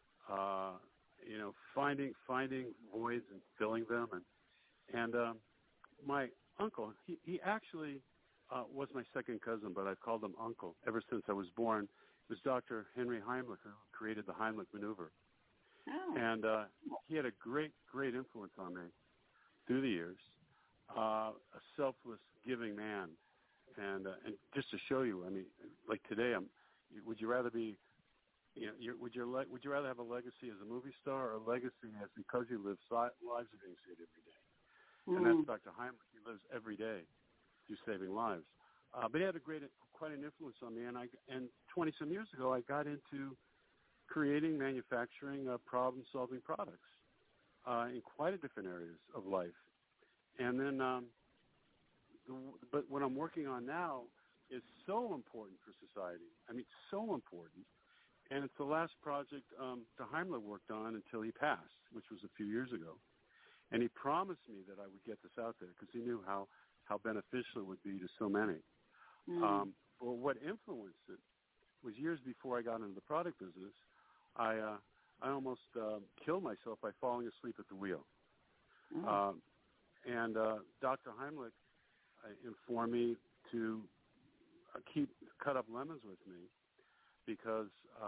finding voids and filling them, and my uncle, he actually was my second cousin, but I've called him Uncle ever since I was born. It was Dr. Henry Heimlich who created the Heimlich maneuver. Oh. And he had a great influence on me through the years, a selfless, giving man. And just to show you, I mean, like today, would you rather be, would you rather have a legacy as a movie star or a legacy as because you live lives are being saved every day? And that's Dr. Heimlich. He lives every day through saving lives. But he had quite an influence on me. And 20-some years ago, I got into creating, manufacturing, problem-solving products in quite a different areas of life. And then, but what I'm working on now is so important for society. I mean, so important. And it's the last project Dr. Heimlich worked on until he passed, which was a few years ago. And he promised me that I would get this out there because he knew how beneficial it would be to so many. Well, what influenced it was years before I got into the product business, I almost killed myself by falling asleep at the wheel. And Dr. Heimlich informed me to cut up lemons with me because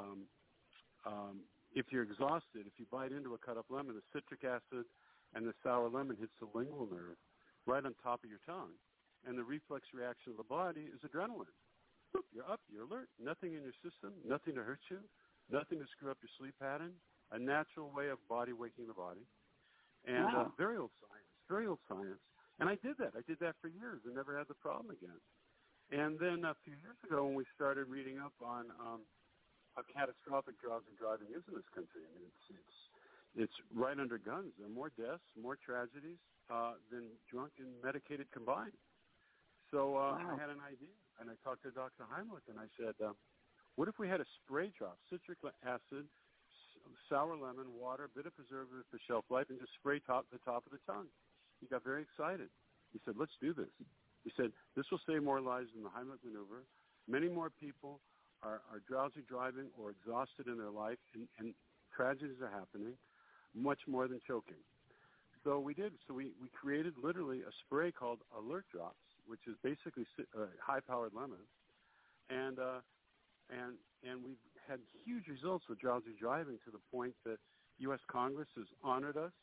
if you're exhausted, if you bite into a cut up lemon, the citric acid and the sour lemon hits the lingual nerve right on top of your tongue. And the reflex reaction of the body is adrenaline. You're up, you're alert, nothing in your system, nothing to hurt you, nothing to screw up your sleep pattern, a natural way of body waking the body. And very old science. And I did that. I did that for years and never had the problem again. And then a few years ago when we started reading up on how catastrophic drowsy driving is in this country, I mean, it's right under guns. There are more deaths, more tragedies than drunk and medicated combined. So I had an idea, and I talked to Dr. Heimlich, and I said, what if we had a spray drop, citric acid, sour lemon, water, a bit of preservative for shelf life, and just spray the top of the tongue? He got very excited. He said, let's do this. He said, this will save more lives than the Heimlich maneuver. Many more people are drowsy driving or exhausted in their life, and tragedies are happening, much more than choking. So we did. So we created literally a spray called Alert Drops, which is basically high-powered lemons, and we've had huge results with drowsy driving to the point that U.S. Congress has honored us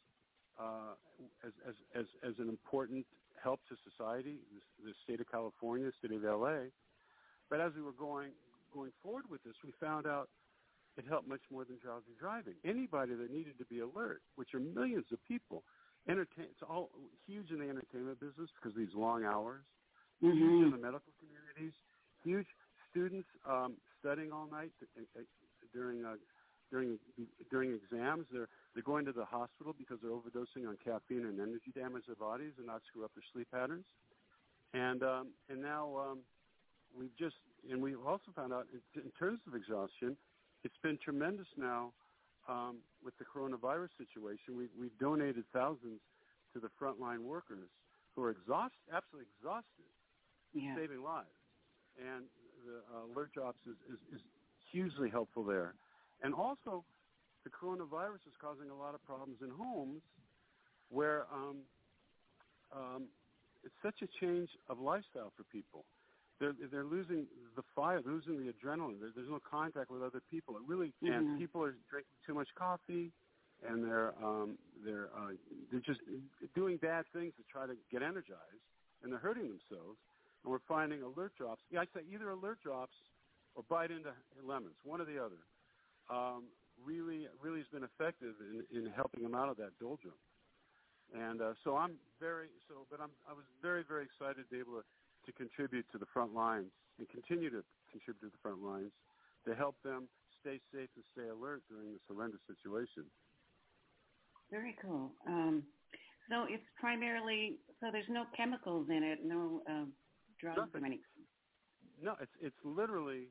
as an important help to society, the state of California, the state of L.A. But as we were going forward with this, we found out it helped much more than drowsy driving. Anybody that needed to be alert, which are millions of people, it's all huge in the entertainment business because of these long hours, huge in the medical communities, huge students studying all night during exams. They're going to the hospital because they're overdosing on caffeine and energy damage their bodies and not screw up their sleep patterns. And now we've also found out in terms of exhaustion, it's been tremendous now with the coronavirus situation. We've donated thousands to the frontline workers who are absolutely exhausted, saving lives. And the Alert Drops is hugely helpful there. And also, the coronavirus is causing a lot of problems in homes where it's such a change of lifestyle for people. They're losing the fire, losing the adrenaline. There's no contact with other people. It really, and people are drinking too much coffee, and they're just doing bad things to try to get energized, and they're hurting themselves. And we're finding Alert Drops. Yeah, I say either Alert Drops or bite into lemons, one or the other. Really has been effective in helping them out of that doldrum. And I was very, very excited to be able to contribute to the front lines and continue to contribute to the front lines to help them stay safe and stay alert during this horrendous situation. Very cool. So it's primarily, there's no chemicals in it, no drugs or anything. No, it's literally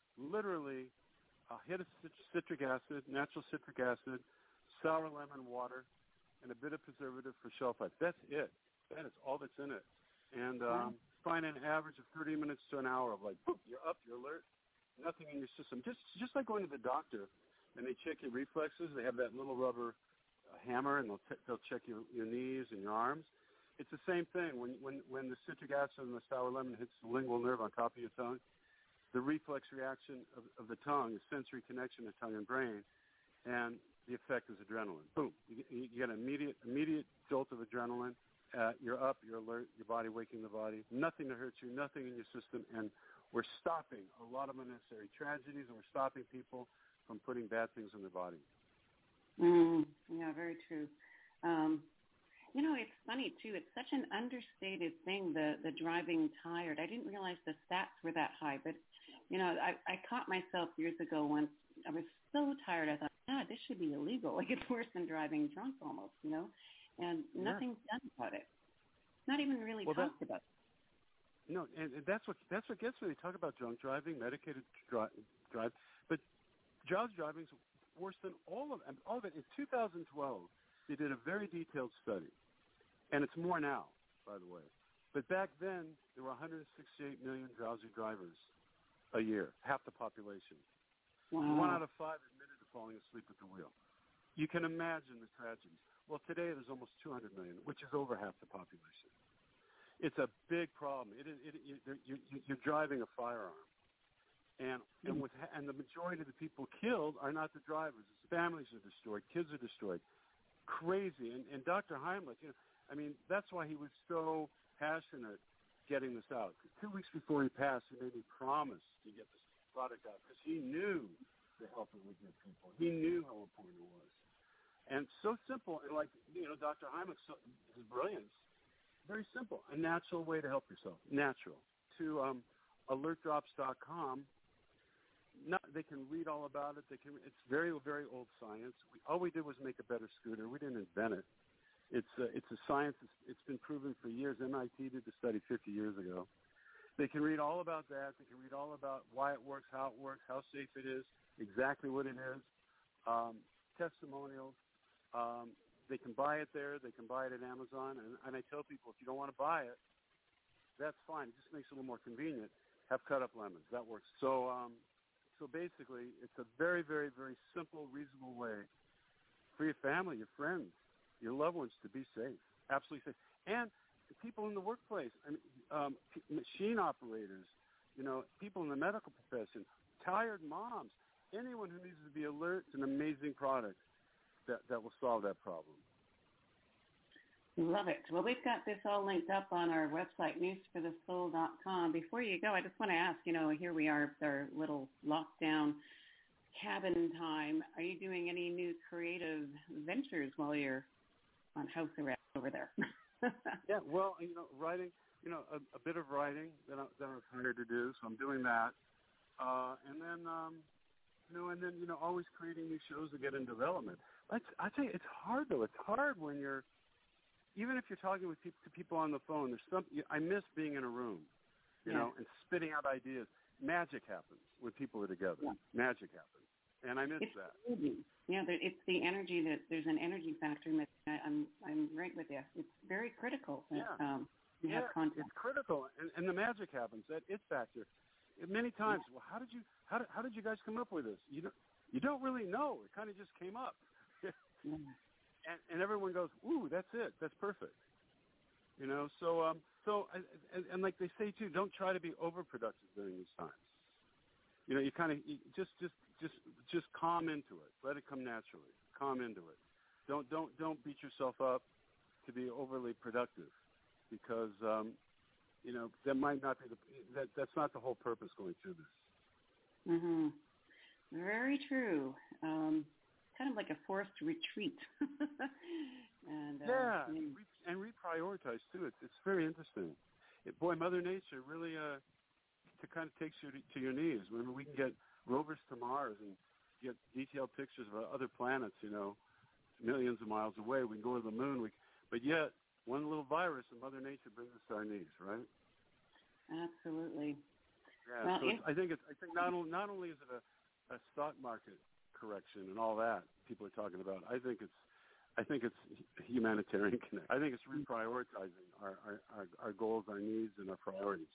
a hit of citric acid, natural citric acid, sour lemon water, and a bit of preservative for shelf life. That's it. That is all that's in it. And find an average of 30 minutes to an hour of like, boop, you're up, you're alert, nothing in your system. Just like going to the doctor and they check your reflexes. They have that little rubber hammer and they'll check your knees and your arms. It's the same thing. When the citric acid and the sour lemon hits the lingual nerve on top of your tongue, the reflex reaction of the tongue is sensory connection to tongue and brain, and the effect is adrenaline. Boom. You get an immediate jolt of adrenaline. You're up, you're alert, your body waking the body. Nothing to hurt you, nothing in your system, and we're stopping a lot of unnecessary tragedies, and we're stopping people from putting bad things in their body. Yeah, very true. You know, it's funny, too. It's such an understated thing, the driving tired. I didn't realize the stats were that high. But, you know, I caught myself years ago once. I was so tired. I thought, God, this should be illegal. Like, it's worse than driving drunk almost, you know. And nothing's done about it. Not even really talked about. No, and that's what gets me. They talk about drunk driving, medicated drive, but drowsy driving is worse than all of it. In 2012, they did a very detailed study, and it's more now, by the way. But back then, there were 168 million drowsy drivers a year, half the population. Wow. 1 out of 5 admitted to falling asleep at the wheel. You can imagine the tragedies. Well, today there's almost 200 million, which is over half the population. It's a big problem. You're driving a firearm, and the majority of the people killed are not the drivers. It's families are destroyed, kids are destroyed. Crazy. And Dr. Heimlich, you know, I mean, that's why he was so passionate getting this out. 2 weeks before he passed, he made me promise to get this product out because he knew the help it would give people. He knew how important it was. And so simple, and like, you know, Dr. Heimlich, his brilliance, very simple, a natural way to help yourself, natural. To alertdrops.com, they can read all about it. It's very, very old science. All we did was make a better scooter. We didn't invent it. It's a science. It's been proven for years. MIT did the study 50 years ago. They can read all about that. They can read all about why it works, how safe it is, exactly what it is, testimonials. They can buy it there. They can buy it at Amazon. And I tell people, if you don't want to buy it, that's fine. It just makes it a little more convenient. Have cut-up lemons. That works. So basically, it's a very, very, very simple, reasonable way for your family, your friends, your loved ones to be safe, absolutely safe. And people in the workplace, machine operators, you know, people in the medical profession, tired moms, anyone who needs to be alert. It's an amazing product that will solve that problem. Love it. Well, we've got this all linked up on our website, newsforthesoul.com. Before you go, I just want to ask, you know, here we are with our little lockdown cabin time. Are you doing any new creative ventures while you're on house arrest over there? Yeah, well, you know, writing, you know, a bit of writing that I'm hired to do, so I'm doing that. And then, always creating new shows that get in development. I tell you, it's hard, though. It's hard when even if you're talking with people on the phone, I miss being in a room, you know, and spitting out ideas. Magic happens when people are together. Yeah. Magic happens. And I miss that. Yeah, it's the energy there's an energy factor. I'm right with you. It's very critical that you have contact. It's critical, and the magic happens. That it factor. Many times, well, how did you guys come up with this? You don't really know. It kind of just came up. And everyone goes, ooh, that's it. That's perfect. You know, so like they say too, don't try to be overproductive during these times. You know, you just calm into it. Let it come naturally. Calm into it. Don't beat yourself up to be overly productive, because you know, that might not be that's not the whole purpose going through this. Mhm. Very true. Kind of like a forced retreat. And reprioritize too. It's very interesting. Mother Nature really to kind of takes you to your knees. When we can get rovers to Mars and get detailed pictures of other planets, you know, millions of miles away. We can go to the moon. But yet, one little virus and Mother Nature brings us to our knees, right? Absolutely. Yeah. Well, So I think not only is it a stock market correction and all that people are talking about. I think it's humanitarian connect. I think it's reprioritizing our goals, our needs, and our priorities.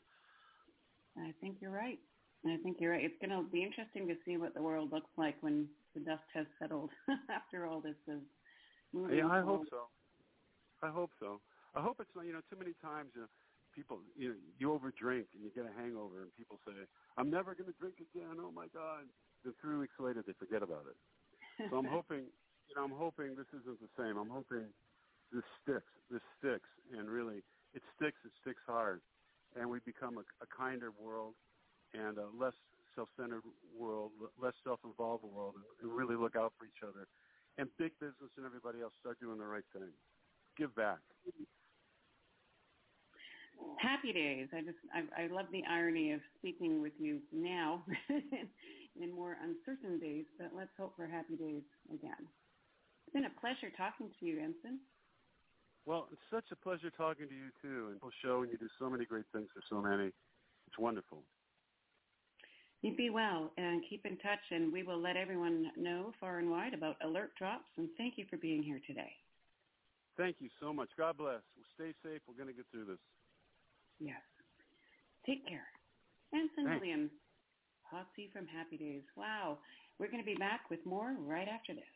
I think you're right. It's going to be interesting to see what the world looks like when the dust has settled after all this is moving. Yeah, I hope so. I hope it's not, you know, too many times, you know, people, you know, you overdrink and you get a hangover and people say, I'm never going to drink again. Oh my God. Then 3 weeks later they forget about it. So I'm hoping this isn't the same. I'm hoping this sticks, and really it sticks hard, and we become a kinder world and a less self-centered world, less self-involved world, and really look out for each other. And big business and everybody else start doing the right thing. give back. Happy days. I love the irony of speaking with you now in more uncertain days, but let's hope for happy days again. It's been a pleasure talking to you, Ensign. Well, it's such a pleasure talking to you, too, and show, and you do so many great things for so many. It's wonderful. You be well, and keep in touch, and we will let everyone know far and wide about alert drops, and thank you for being here today. Thank you so much. God bless. Well, stay safe. We're going to get through this. Yes. Take care. Ensign Williams, Hotsy from Happy Days. Wow. We're going to be back with more right after this.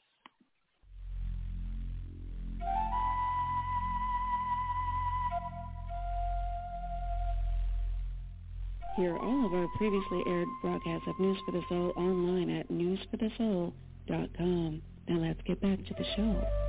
Hear all of our previously aired broadcasts of News for the Soul online at newsforthesoul.com. Now let's get back to the show.